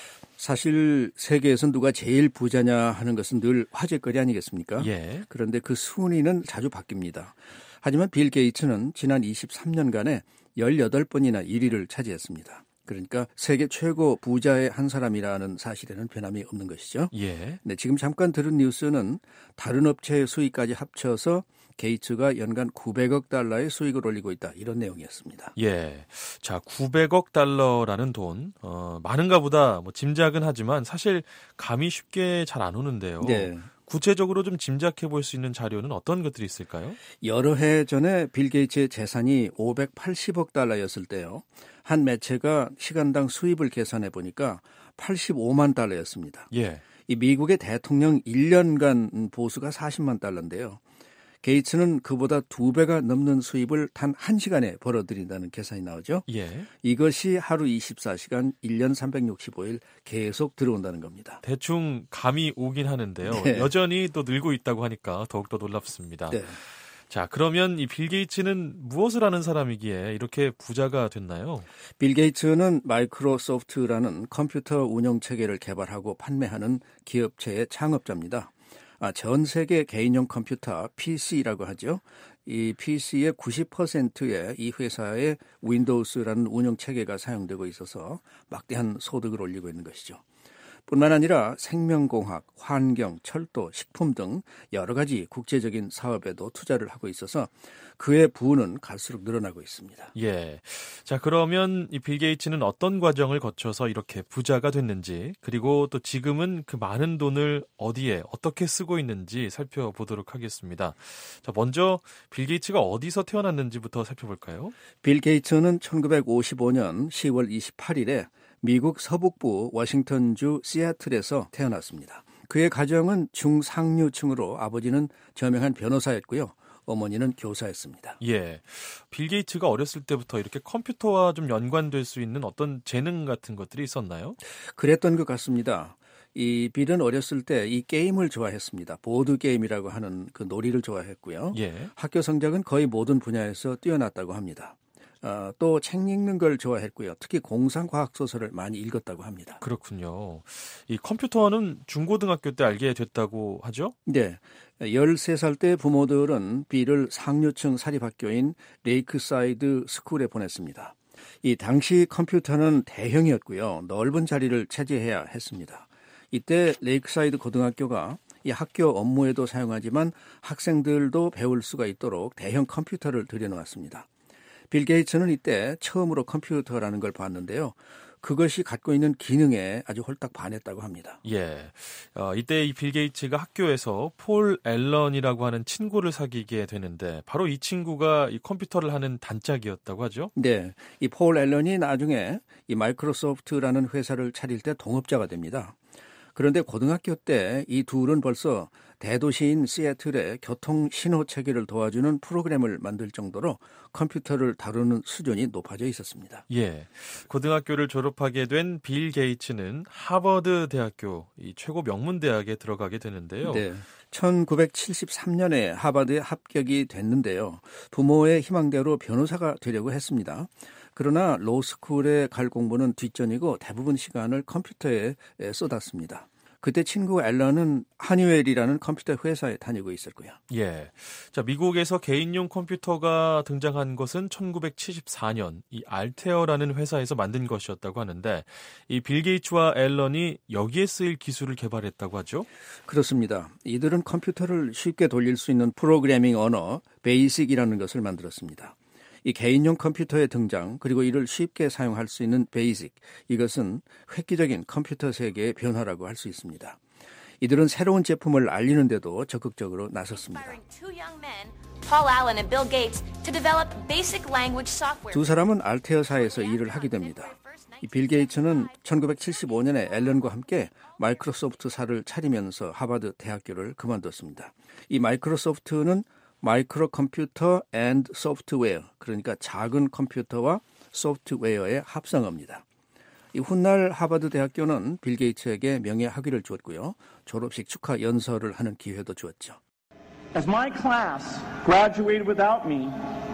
사실 세계에서 누가 제일 부자냐 하는 것은 늘 화제거리 아니겠습니까? 예. 그런데 그 순위는 자주 바뀝니다. 하지만 빌 게이츠는 지난 이십삼 년간에 열여덟 번이나 일 위를 차지했습니다. 그러니까 세계 최고 부자의 한 사람이라는 사실에는 변함이 없는 것이죠. 예. 네, 지금 잠깐 들은 뉴스는 다른 업체의 수익까지 합쳐서 게이츠가 연간 구백억 달러의 수익을 올리고 있다. 이런 내용이었습니다. 예. 자, 구백억 달러라는 돈, 어, 많은가 보다 뭐 짐작은 하지만 사실 감이 쉽게 잘 안 오는데요. 네. 구체적으로 좀 짐작해 볼 수 있는 자료는 어떤 것들이 있을까요? 여러 해 전에 빌 게이츠의 재산이 오백팔십억 달러였을 때요. 한 매체가 시간당 수입을 계산해 보니까 팔십오만 달러였습니다. 예. 이 미국의 대통령 일 년간 보수가 사십만 달러인데요. 게이츠는 그보다 두 배가 넘는 수입을 단 한 시간에 벌어들인다는 계산이 나오죠. 예. 이것이 하루 이십사 시간, 일 년 삼백육십오 일 계속 들어온다는 겁니다. 대충 감이 오긴 하는데요. 네. 여전히 또 늘고 있다고 하니까 더욱더 놀랍습니다. 네. 자, 그러면 이 빌 게이츠는 무엇을 하는 사람이기에 이렇게 부자가 됐나요? 빌 게이츠는 마이크로소프트라는 컴퓨터 운영 체계를 개발하고 판매하는 기업체의 창업자입니다. 아, 전 세계 개인용 컴퓨터 피씨라고 하죠. 이 피씨의 구십 퍼센트의 이 회사의 윈도우스라는 운영 체계가 사용되고 있어서 막대한 소득을 올리고 있는 것이죠. 뿐만 아니라 생명공학, 환경, 철도, 식품 등 여러 가지 국제적인 사업에도 투자를 하고 있어서 그의 부는 갈수록 늘어나고 있습니다. 예. 자, 그러면 이 빌 게이츠는 어떤 과정을 거쳐서 이렇게 부자가 됐는지, 그리고 또 지금은 그 많은 돈을 어디에 어떻게 쓰고 있는지 살펴보도록 하겠습니다. 자, 먼저 빌 게이츠가 어디서 태어났는지부터 살펴볼까요? 빌 게이츠는 천구백오십오 년 시월 이십팔 일에 미국 서북부 워싱턴주 시애틀에서 태어났습니다. 그의 가정은 중상류층으로 아버지는 저명한 변호사였고요. 어머니는 교사였습니다. 예. 빌 게이츠가 어렸을 때부터 이렇게 컴퓨터와 좀 연관될 수 있는 어떤 재능 같은 것들이 있었나요? 그랬던 것 같습니다. 이 빌은 어렸을 때 이 게임을 좋아했습니다. 보드 게임이라고 하는 그 놀이를 좋아했고요. 예. 학교 성적은 거의 모든 분야에서 뛰어났다고 합니다. 어, 또 책 읽는 걸 좋아했고요. 특히 공상과학 소설을 많이 읽었다고 합니다. 그렇군요. 이 컴퓨터는 중고등학교 때 알게 됐다고 하죠? 네. 열세 살 때 부모들은 빌을 상류층 사립학교인 레이크사이드 스쿨에 보냈습니다. 이 당시 컴퓨터는 대형이었고요. 넓은 자리를 차지해야 했습니다. 이때 레이크사이드 고등학교가 이 학교 업무에도 사용하지만 학생들도 배울 수가 있도록 대형 컴퓨터를 들여놓았습니다. 빌 게이츠는 이때 처음으로 컴퓨터라는 걸 봤는데요. 그것이 갖고 있는 기능에 아주 홀딱 반했다고 합니다. 예, 어, 이때 이 빌 게이츠가 학교에서 폴 앨런이라고 하는 친구를 사귀게 되는데 바로 이 친구가 이 컴퓨터를 하는 단짝이었다고 하죠? 네, 이 폴 앨런이 나중에 이 마이크로소프트라는 회사를 차릴 때 동업자가 됩니다. 그런데 고등학교 때 이 둘은 벌써 대도시인 시애틀의 교통 신호 체계를 도와주는 프로그램을 만들 정도로 컴퓨터를 다루는 수준이 높아져 있었습니다. 예, 고등학교를 졸업하게 된 빌 게이츠는 하버드 대학교, 이 최고 명문 대학에 들어가게 되는데요. 네, 천구백칠십삼 년에 하버드에 합격이 됐는데요. 부모의 희망대로 변호사가 되려고 했습니다. 그러나 로스쿨에 갈 공부는 뒷전이고 대부분 시간을 컴퓨터에 쏟았습니다. 그때 친구 앨런은 하니웰이라는 컴퓨터 회사에 다니고 있었고요. 예. 자, 미국에서 개인용 컴퓨터가 등장한 것은 천구백칠십사 년 이 알테어라는 회사에서 만든 것이었다고 하는데 이 빌 게이츠와 앨런이 여기에 쓰일 기술을 개발했다고 하죠? 그렇습니다. 이들은 컴퓨터를 쉽게 돌릴 수 있는 프로그래밍 언어 베이식이라는 것을 만들었습니다. 이 개인용 컴퓨터의 등장 그리고 이를 쉽게 사용할 수 있는 베이직, 이것은 획기적인 컴퓨터 세계의 변화라고 할 수 있습니다. 이들은 새로운 제품을 알리는데도 적극적으로 나섰습니다. 두 사람은 알테어사에서 일을 하게 됩니다. 이 빌 게이츠는 천구백칠십오 년에 앨런과 함께 마이크로소프트사를 차리면서 하버드 대학교를 그만뒀습니다. 이 마이크로소프트는 마이크로 컴퓨터 앤드 소프트웨어, 그러니까 작은 컴퓨터와 소프트웨어의 합성어입니다. 이 훗날 하버드 대학교는 빌 게이츠에게 명예학위를 주었고요. 졸업식 축하 연설을 하는 기회도 주었죠. As my class graduated without me,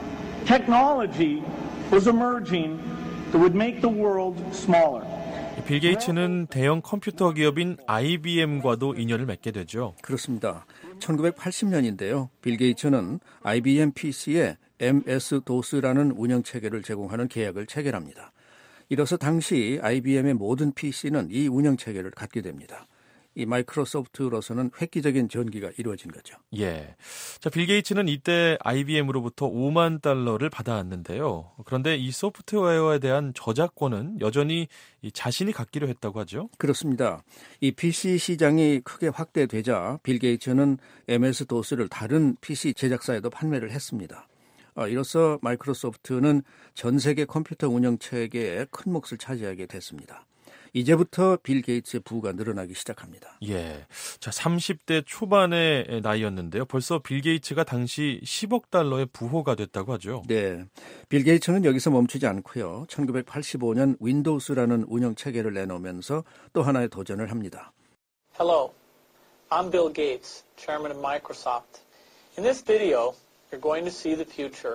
technology was emerging that would make the world smaller. 빌 게이츠는 대형 컴퓨터 기업인 아이비엠과도 인연을 맺게 되죠. 그렇습니다. 천구백팔십 년인데요. 빌 게이츠는 아이비엠 피씨에 엠에스 도스라는 운영체계를 제공하는 계약을 체결합니다. 이로써 당시 아이비엠의 모든 피씨는 이 운영체계를 갖게 됩니다. 이 마이크로소프트로서는 획기적인 전기가 이루어진 거죠. 예. 자, 빌 게이츠는 이때 아이비엠으로부터 오만 달러를 받아왔는데요. 그런데 이 소프트웨어에 대한 저작권은 여전히 이 자신이 갖기로 했다고 하죠. 그렇습니다. 이 피씨 시장이 크게 확대되자 빌 게이츠는 엠에스 도스를 다른 피씨 제작사에도 판매를 했습니다. 어, 이로써 마이크로소프트는 전 세계 컴퓨터 운영 체계에 큰 몫을 차지하게 됐습니다. 이제부터 빌 게이츠의 부가 늘어나기 시작합니다. 예. 자, 삼십 대 초반의 나이였는데요. 벌써 빌 게이츠가 당시 십억 달러의 부호가 됐다고 하죠. 네. 빌 게이츠는 여기서 멈추지 않고요. 천구백팔십오 년 윈도우스라는 운영 체계를 내놓으면서 또 하나의 도전을 합니다. Hello. I'm Bill Gates, chairman of Microsoft. In this video, you're going to see the future.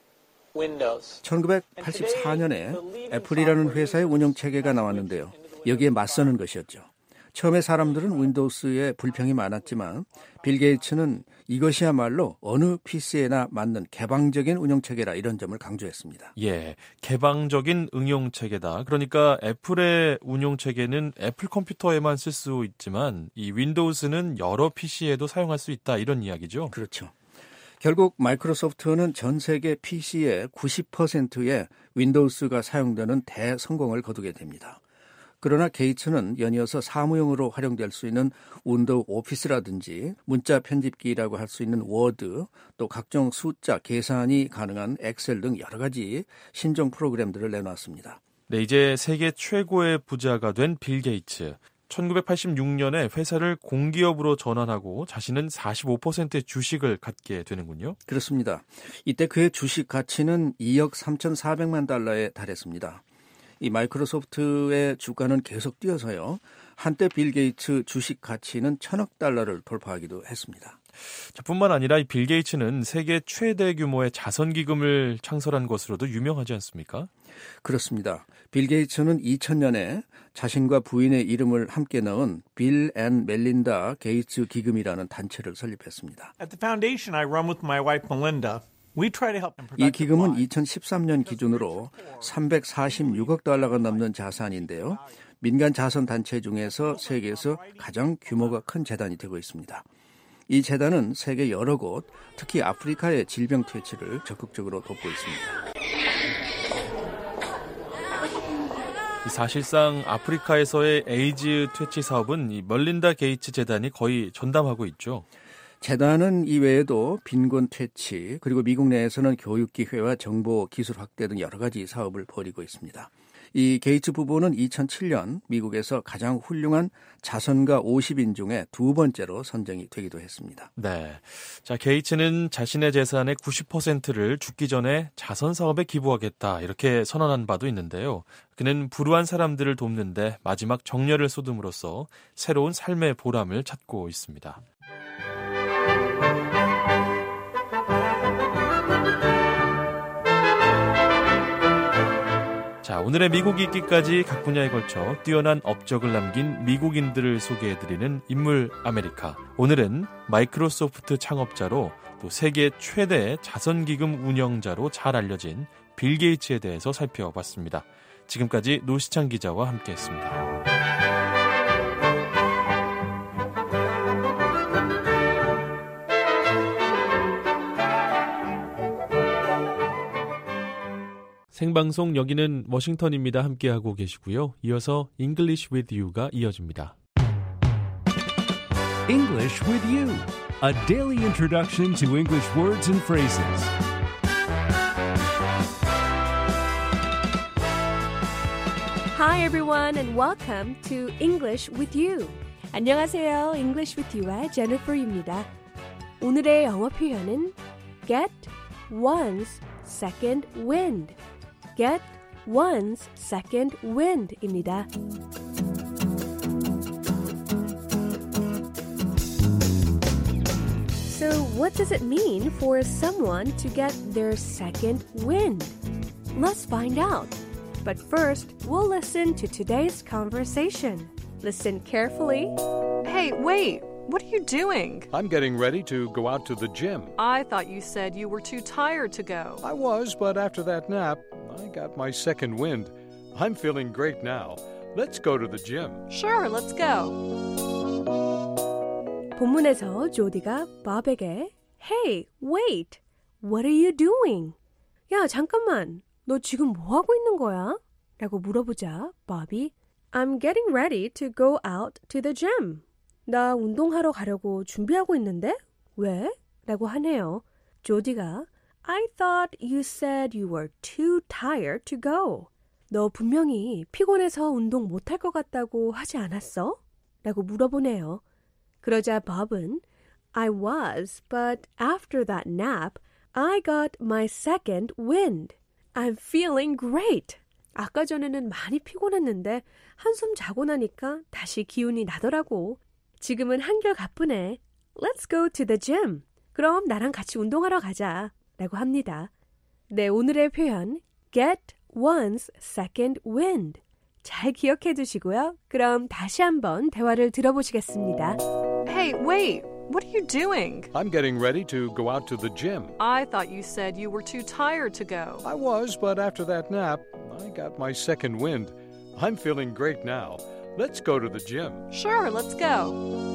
Windows. 천구백팔십사 년에 애플이라는 회사의 운영 체계가 나왔는데요. 여기에 맞서는 것이었죠. 처음에 사람들은 윈도우스에 불평이 많았지만 빌 게이츠는 이것이야말로 어느 피씨에나 맞는 개방적인 운영 체계라 이런 점을 강조했습니다. 예, 개방적인 응용 체계다. 그러니까 애플의 운용 체계는 애플 컴퓨터에만 쓸 수 있지만 이 윈도우스는 여러 피씨에도 사용할 수 있다 이런 이야기죠. 그렇죠. 결국 마이크로소프트는 전 세계 피씨의 구십 퍼센트의 윈도우스가 사용되는 대성공을 거두게 됩니다. 그러나 게이츠는 연이어서 사무용으로 활용될 수 있는 윈도우 오피스라든지 문자 편집기라고 할 수 있는 워드, 또 각종 숫자 계산이 가능한 엑셀 등 여러 가지 신종 프로그램들을 내놨습니다. 네, 이제 세계 최고의 부자가 된 빌 게이츠. 천구백팔십육 년에 회사를 공기업으로 전환하고 자신은 사십오 퍼센트의 주식을 갖게 되는군요. 그렇습니다. 이때 그의 주식 가치는 이억 삼천사백만 달러에 달했습니다. 이 마이크로소프트의 주가는 계속 뛰어서요. 한때 빌 게이츠 주식 가치는 천억 달러를 돌파하기도 했습니다. 자, 뿐만 아니라 이 빌 게이츠는 세계 최대 규모의 자선 기금을 창설한 것으로도 유명하지 않습니까? 그렇습니다. 빌 게이츠는 이천 년에 자신과 부인의 이름을 함께 넣은 빌 앤 멜린다 게이츠 기금이라는 단체를 설립했습니다. At the foundation I run with my wife Melinda. We try to help them 이 기금은 이천십삼 년 기준으로 삼백사십육억 달러가 넘는 자산인데요. 민간 자선 단체 중에서 세계에서 가장 규모가 큰 재단이 되고 있습니다. 이 재단은 세계 여러 곳, 특히 아프리카의 질병 퇴치를 적극적으로 돕고 있습니다. 사실상 아프리카에서의 에이즈 퇴치 사업은 이 멀린다 게이츠 재단이 거의 전담하고 있죠. 재단은 이외에도 빈곤 퇴치, 그리고 미국 내에서는 교육 기회와 정보 기술 확대 등 여러 가지 사업을 벌이고 있습니다. 이 게이츠 부부는 이천칠 년 미국에서 가장 훌륭한 자선가 오십 인 중에 두 번째로 선정이 되기도 했습니다. 네. 자, 게이츠는 자신의 재산의 구십 퍼센트를 죽기 전에 자선 사업에 기부하겠다 이렇게 선언한 바도 있는데요. 그는 불우한 사람들을 돕는데 마지막 정열을 쏟음으로써 새로운 삶의 보람을 찾고 있습니다. 자, 오늘의 미국 읽기까지 각 분야에 걸쳐 뛰어난 업적을 남긴 미국인들을 소개해드리는 인물 아메리카. 오늘은 마이크로소프트 창업자로 또 세계 최대 자선기금 운영자로 잘 알려진 빌 게이츠에 대해서 살펴봤습니다. 지금까지 노시창 기자와 함께했습니다. 생방송 여기는 워싱턴입니다. 함께하고 계시고요. 이어서 English with You가 이어집니다. English with You, a daily introduction to English words and phrases. Hi everyone and welcome to English with You. 안녕하세요. English with You의 Jennifer입니다. 오늘의 영어 표현은 get one's second wind. get one's second wind입니다. So what does it mean for someone to get their second wind? Let's find out. But first, we'll listen to today's conversation. Listen carefully. Hey, wait. What are you doing? I'm getting ready to go out to the gym. I thought you said you were too tired to go. I was, but after that nap, I got my second wind. I'm feeling great now. Let's go to the gym. Sure, let's go. 본문에서 조디가 밥에게 Hey, wait. What are you doing? 야, 잠깐만. 너 지금 뭐 하고 있는 거야? 라고 물어보자 밥이 I'm getting ready to go out to the gym. 나 운동하러 가려고 준비하고 있는데? 왜? 라고 하네요. 조디가 I thought you said you were too tired to go. 너 분명히 피곤해서 운동 못할 것 같다고 하지 않았어? 라고 물어보네요. 그러자 밥은 I was, but after that nap, I got my second wind. I'm feeling great. 아까 전에는 많이 피곤했는데 한숨 자고 나니까 다시 기운이 나더라고. 지금은 한결 가쁘네. Let's go to the gym. 그럼 나랑 같이 운동하러 가자. 라고 합니다. 네, 오늘의 표현 get one's second wind. 잘 기억해 두시고요. 그럼 다시 한번 대화를 들어보시겠습니다. Hey, wait. What are you doing? I'm getting ready to go out to the gym. I thought you said you were too tired to go. I was, but after that nap, I got my second wind. I'm feeling great now. Let's go to the gym. Sure, let's go.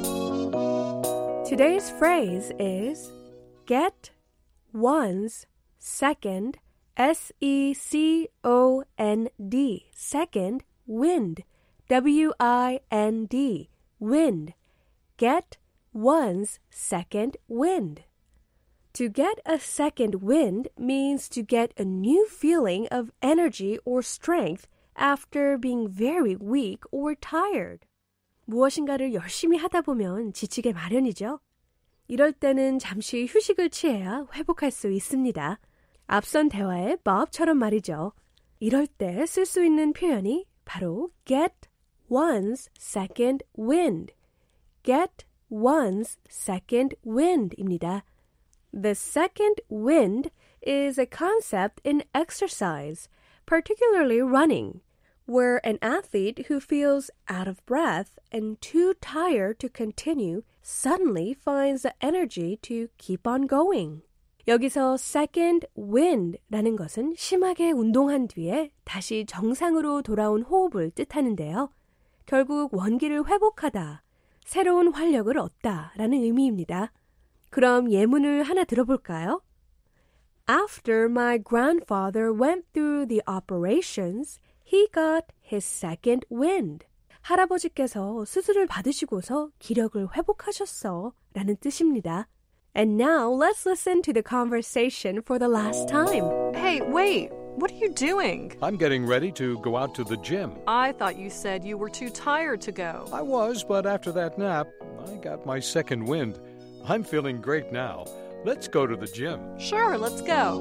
Today's phrase is get one's second, S E C O N D, second, wind, W I N D, wind. Get one's second wind. To get a second wind means to get a new feeling of energy or strength after being very weak or tired. 무엇인가를 열심히 하다 보면 지치게 마련이죠. 이럴 때는 잠시 휴식을 취해야 회복할 수 있습니다. 앞선 대화의 Bob처럼 말이죠. 이럴 때 쓸 수 있는 표현이 바로 get one's second wind. get one's second wind입니다. The second wind is a concept in exercise, particularly running, where an athlete who feels out of breath and too tired to continue suddenly finds the energy to keep on going. 여기서 second wind라는 것은 심하게 운동한 뒤에 다시 정상으로 돌아온 호흡을 뜻하는데요. 결국 원기를 회복하다, 새로운 활력을 얻다라는 의미입니다. 그럼 예문을 하나 들어볼까요? After my grandfather went through the operations, he got his second wind. 할아버지께서 수술을 받으시고서 기력을 회복하셨어 라는 뜻입니다. And now let's listen to the conversation for the last time. Hey, wait. What are you doing? I'm getting ready to go out to the gym. I thought you said you were too tired to go. I was, but after that nap, I got my second wind. I'm feeling great now. Let's go to the gym. Sure, let's go.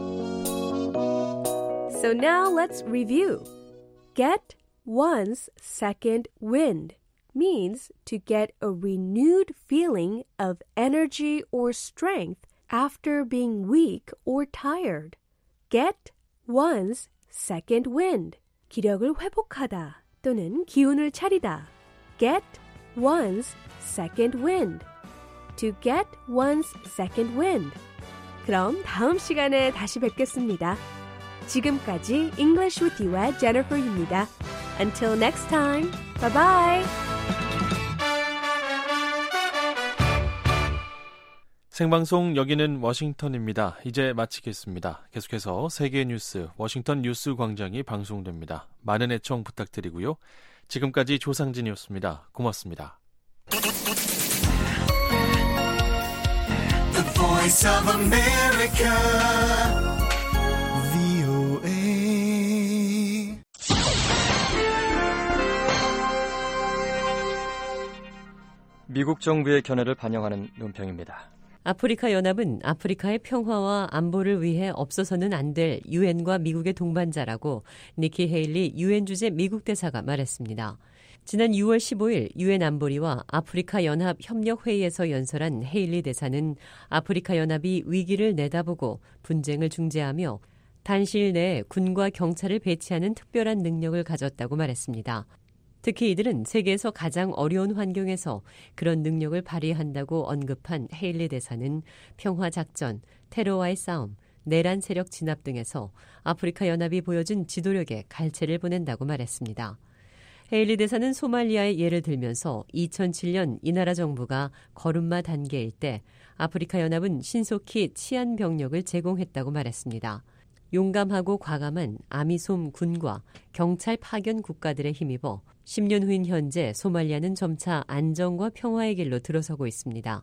So now let's review. Get one's second wind means to get a renewed feeling of energy or strength after being weak or tired. Get one's second wind. 기력을 회복하다 또는 기운을 차리다. Get one's second wind. To get one's second wind. 그럼 다음 시간에 다시 뵙겠습니다. 지금까지 English with You의 Jennifer입니다. Until next time. Bye bye. 생방송 여기는 워싱턴입니다. 이제 마치겠습니다. 계속해서 세계 뉴스 워싱턴 뉴스 광장이 방송됩니다. 많은 애청 부탁드리고요. 지금까지 조상진이었습니다. 고맙습니다. The Voice of America, V O A. 미국 정부의 견해를 반영하는 논평입니다. 아프리카 연합은 아프리카의 평화와 안보를 위해 없어서는 안 될 유엔과 미국의 동반자라고 니키 헤일리 유엔 주재 미국 대사가 말했습니다. 지난 유월 십오일 유엔 안보리와 아프리카 연합 협력 회의에서 연설한 헤일리 대사는 아프리카 연합이 위기를 내다보고 분쟁을 중재하며 단시일 내에 군과 경찰을 배치하는 특별한 능력을 가졌다고 말했습니다. 특히 이들은 세계에서 가장 어려운 환경에서 그런 능력을 발휘한다고 언급한 헤일리 대사는 평화작전, 테러와의 싸움, 내란 세력 진압 등에서 아프리카 연합이 보여준 지도력에 갈채를 보낸다고 말했습니다. 헤일리 대사는 소말리아의 예를 들면서 이천칠년 이 나라 정부가 걸음마 단계일 때 아프리카 연합은 신속히 치안 병력을 제공했다고 말했습니다. 용감하고 과감한 아미솜 군과 경찰 파견 국가들에 힘입어 십 년 후인 현재 소말리아는 점차 안정과 평화의 길로 들어서고 있습니다.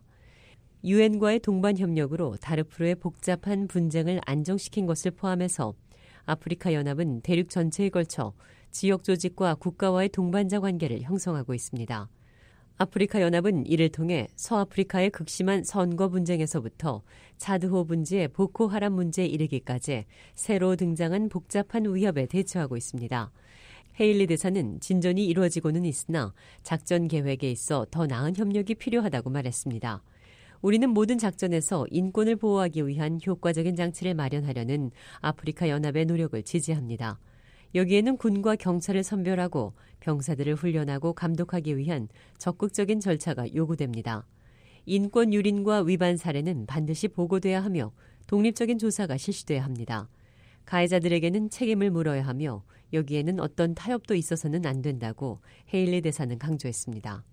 유엔과의 동반 협력으로 다르푸르의 복잡한 분쟁을 안정시킨 것을 포함해서 아프리카 연합은 대륙 전체에 걸쳐 지역 조직과 국가와의 동반자 관계를 형성하고 있습니다. 아프리카 연합은 이를 통해 서아프리카의 극심한 선거 분쟁에서부터 차드호 분지의 보코하람 문제에 이르기까지 새로 등장한 복잡한 위협에 대처하고 있습니다. 헤일리 대사는 진전이 이루어지고는 있으나 작전 계획에 있어 더 나은 협력이 필요하다고 말했습니다. 우리는 모든 작전에서 인권을 보호하기 위한 효과적인 장치를 마련하려는 아프리카 연합의 노력을 지지합니다. 여기에는 군과 경찰을 선별하고 병사들을 훈련하고 감독하기 위한 적극적인 절차가 요구됩니다. 인권 유린과 위반 사례는 반드시 보고돼야 하며 독립적인 조사가 실시돼야 합니다. 가해자들에게는 책임을 물어야 하며 여기에는 어떤 타협도 있어서는 안 된다고 헤일리 대사는 강조했습니다.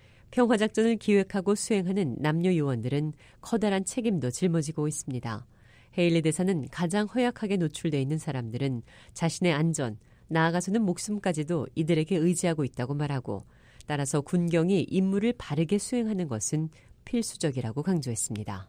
평화작전을 기획하고 수행하는 남녀 요원들은 커다란 책임도 짊어지고 있습니다. 헤일리 대사는 가장 허약하게 노출되어 있는 사람들은 자신의 안전, 나아가서는 목숨까지도 이들에게 의지하고 있다고 말하고 따라서 군경이 임무를 바르게 수행하는 것은 필수적이라고 강조했습니다.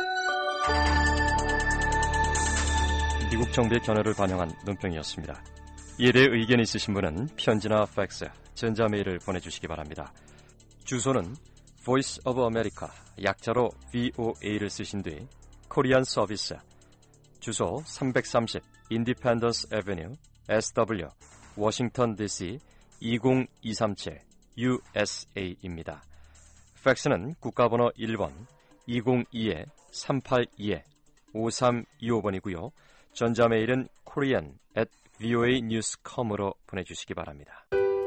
미국 정부의 견해를 반영한 논평이었습니다. 이에 대해 의견이 있으신 분은 편지나 팩스, 전자메일을 보내주시기 바랍니다. 주소는 Voice of America, 약자로 브이오에이를 쓰신 뒤 코리안 서비스, 주소 삼백삼십 인디펜던스 애베뉴, 에스더블유, 워싱턴 디씨 이공이삼칠 유에스에이입니다. 팩스는 국가번호 일 번 이공이 삼팔이 오삼이오 번이고요. 전자메일은 korean at voa news dot com으로 보내주시기 바랍니다.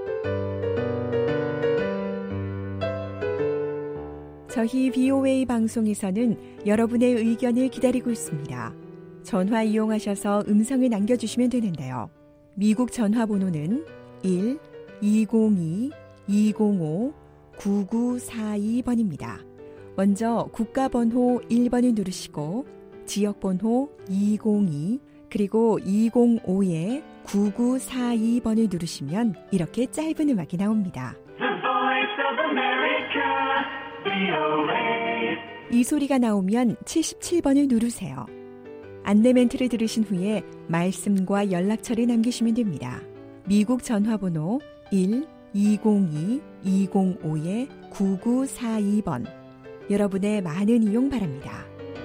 저희 브이오에이 방송에서는 여러분의 의견을 기다리고 있습니다. 전화 이용하셔서 음성을 남겨주시면 되는데요. 미국 전화번호는 일 이공이 이공오 구구사이 번입니다. 먼저 국가번호 일 번을 누르시고 지역번호 이공이 그리고 이공오 구구사이 번을 누르시면 이렇게 짧은 음악이 나옵니다. 이 소리가 나오면 칠십칠 번을 누르세요. 안내 멘트를 들으신 후에 말씀과 연락처를 남기시면 됩니다. 미국 전화번호 일 이공이 이공오 구구사이 번. 여러분의 많은 이용 바랍니다.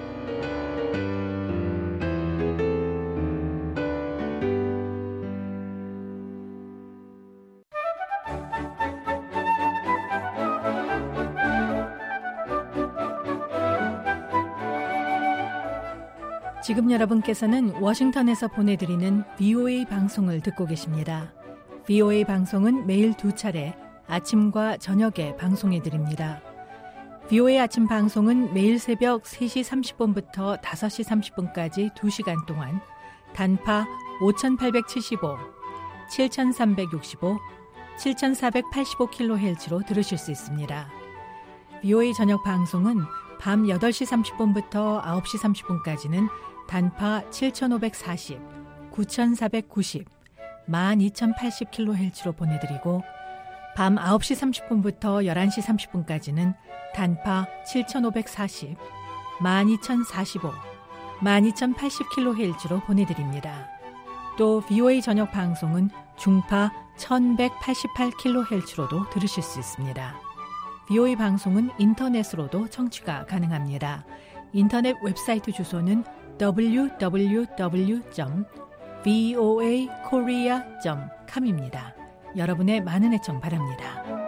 지금 여러분께서는 워싱턴에서 보내드리는 브이오에이 방송을 듣고 계십니다. 브이오에이 방송은 매일 두 차례 아침과 저녁에 방송해드립니다. 브이오에이 아침 방송은 매일 새벽 세 시 삼십 분부터 다섯 시 삼십 분까지 두 시간 동안 단파 오천팔백칠십오, 칠천삼백육십오, 칠천사백팔십오 킬로헤르츠로 들으실 수 있습니다. 브이오에이 저녁 방송은 밤 여덟 시 삼십 분부터 아홉 시 삼십 분까지는 단파 칠천오백사십, 구천사백구십, 만 이천팔십 킬로헤르츠로 보내드리고 밤 아홉 시 삼십 분부터 열한 시 삼십 분까지는 단파 칠천오백사십, 만 이천사십오, 만 이천팔십 킬로헤르츠로 보내드립니다. 또 브이오에이 저녁 방송은 중파 천백팔십팔 킬로헤르츠로도 들으실 수 있습니다. 브이오에이 방송은 인터넷으로도 청취가 가능합니다. 인터넷 웹사이트 주소는 더블유 더블유 더블유 점 브이오에이 코리아 점 컴입니다. 여러분의 많은 애청 바랍니다.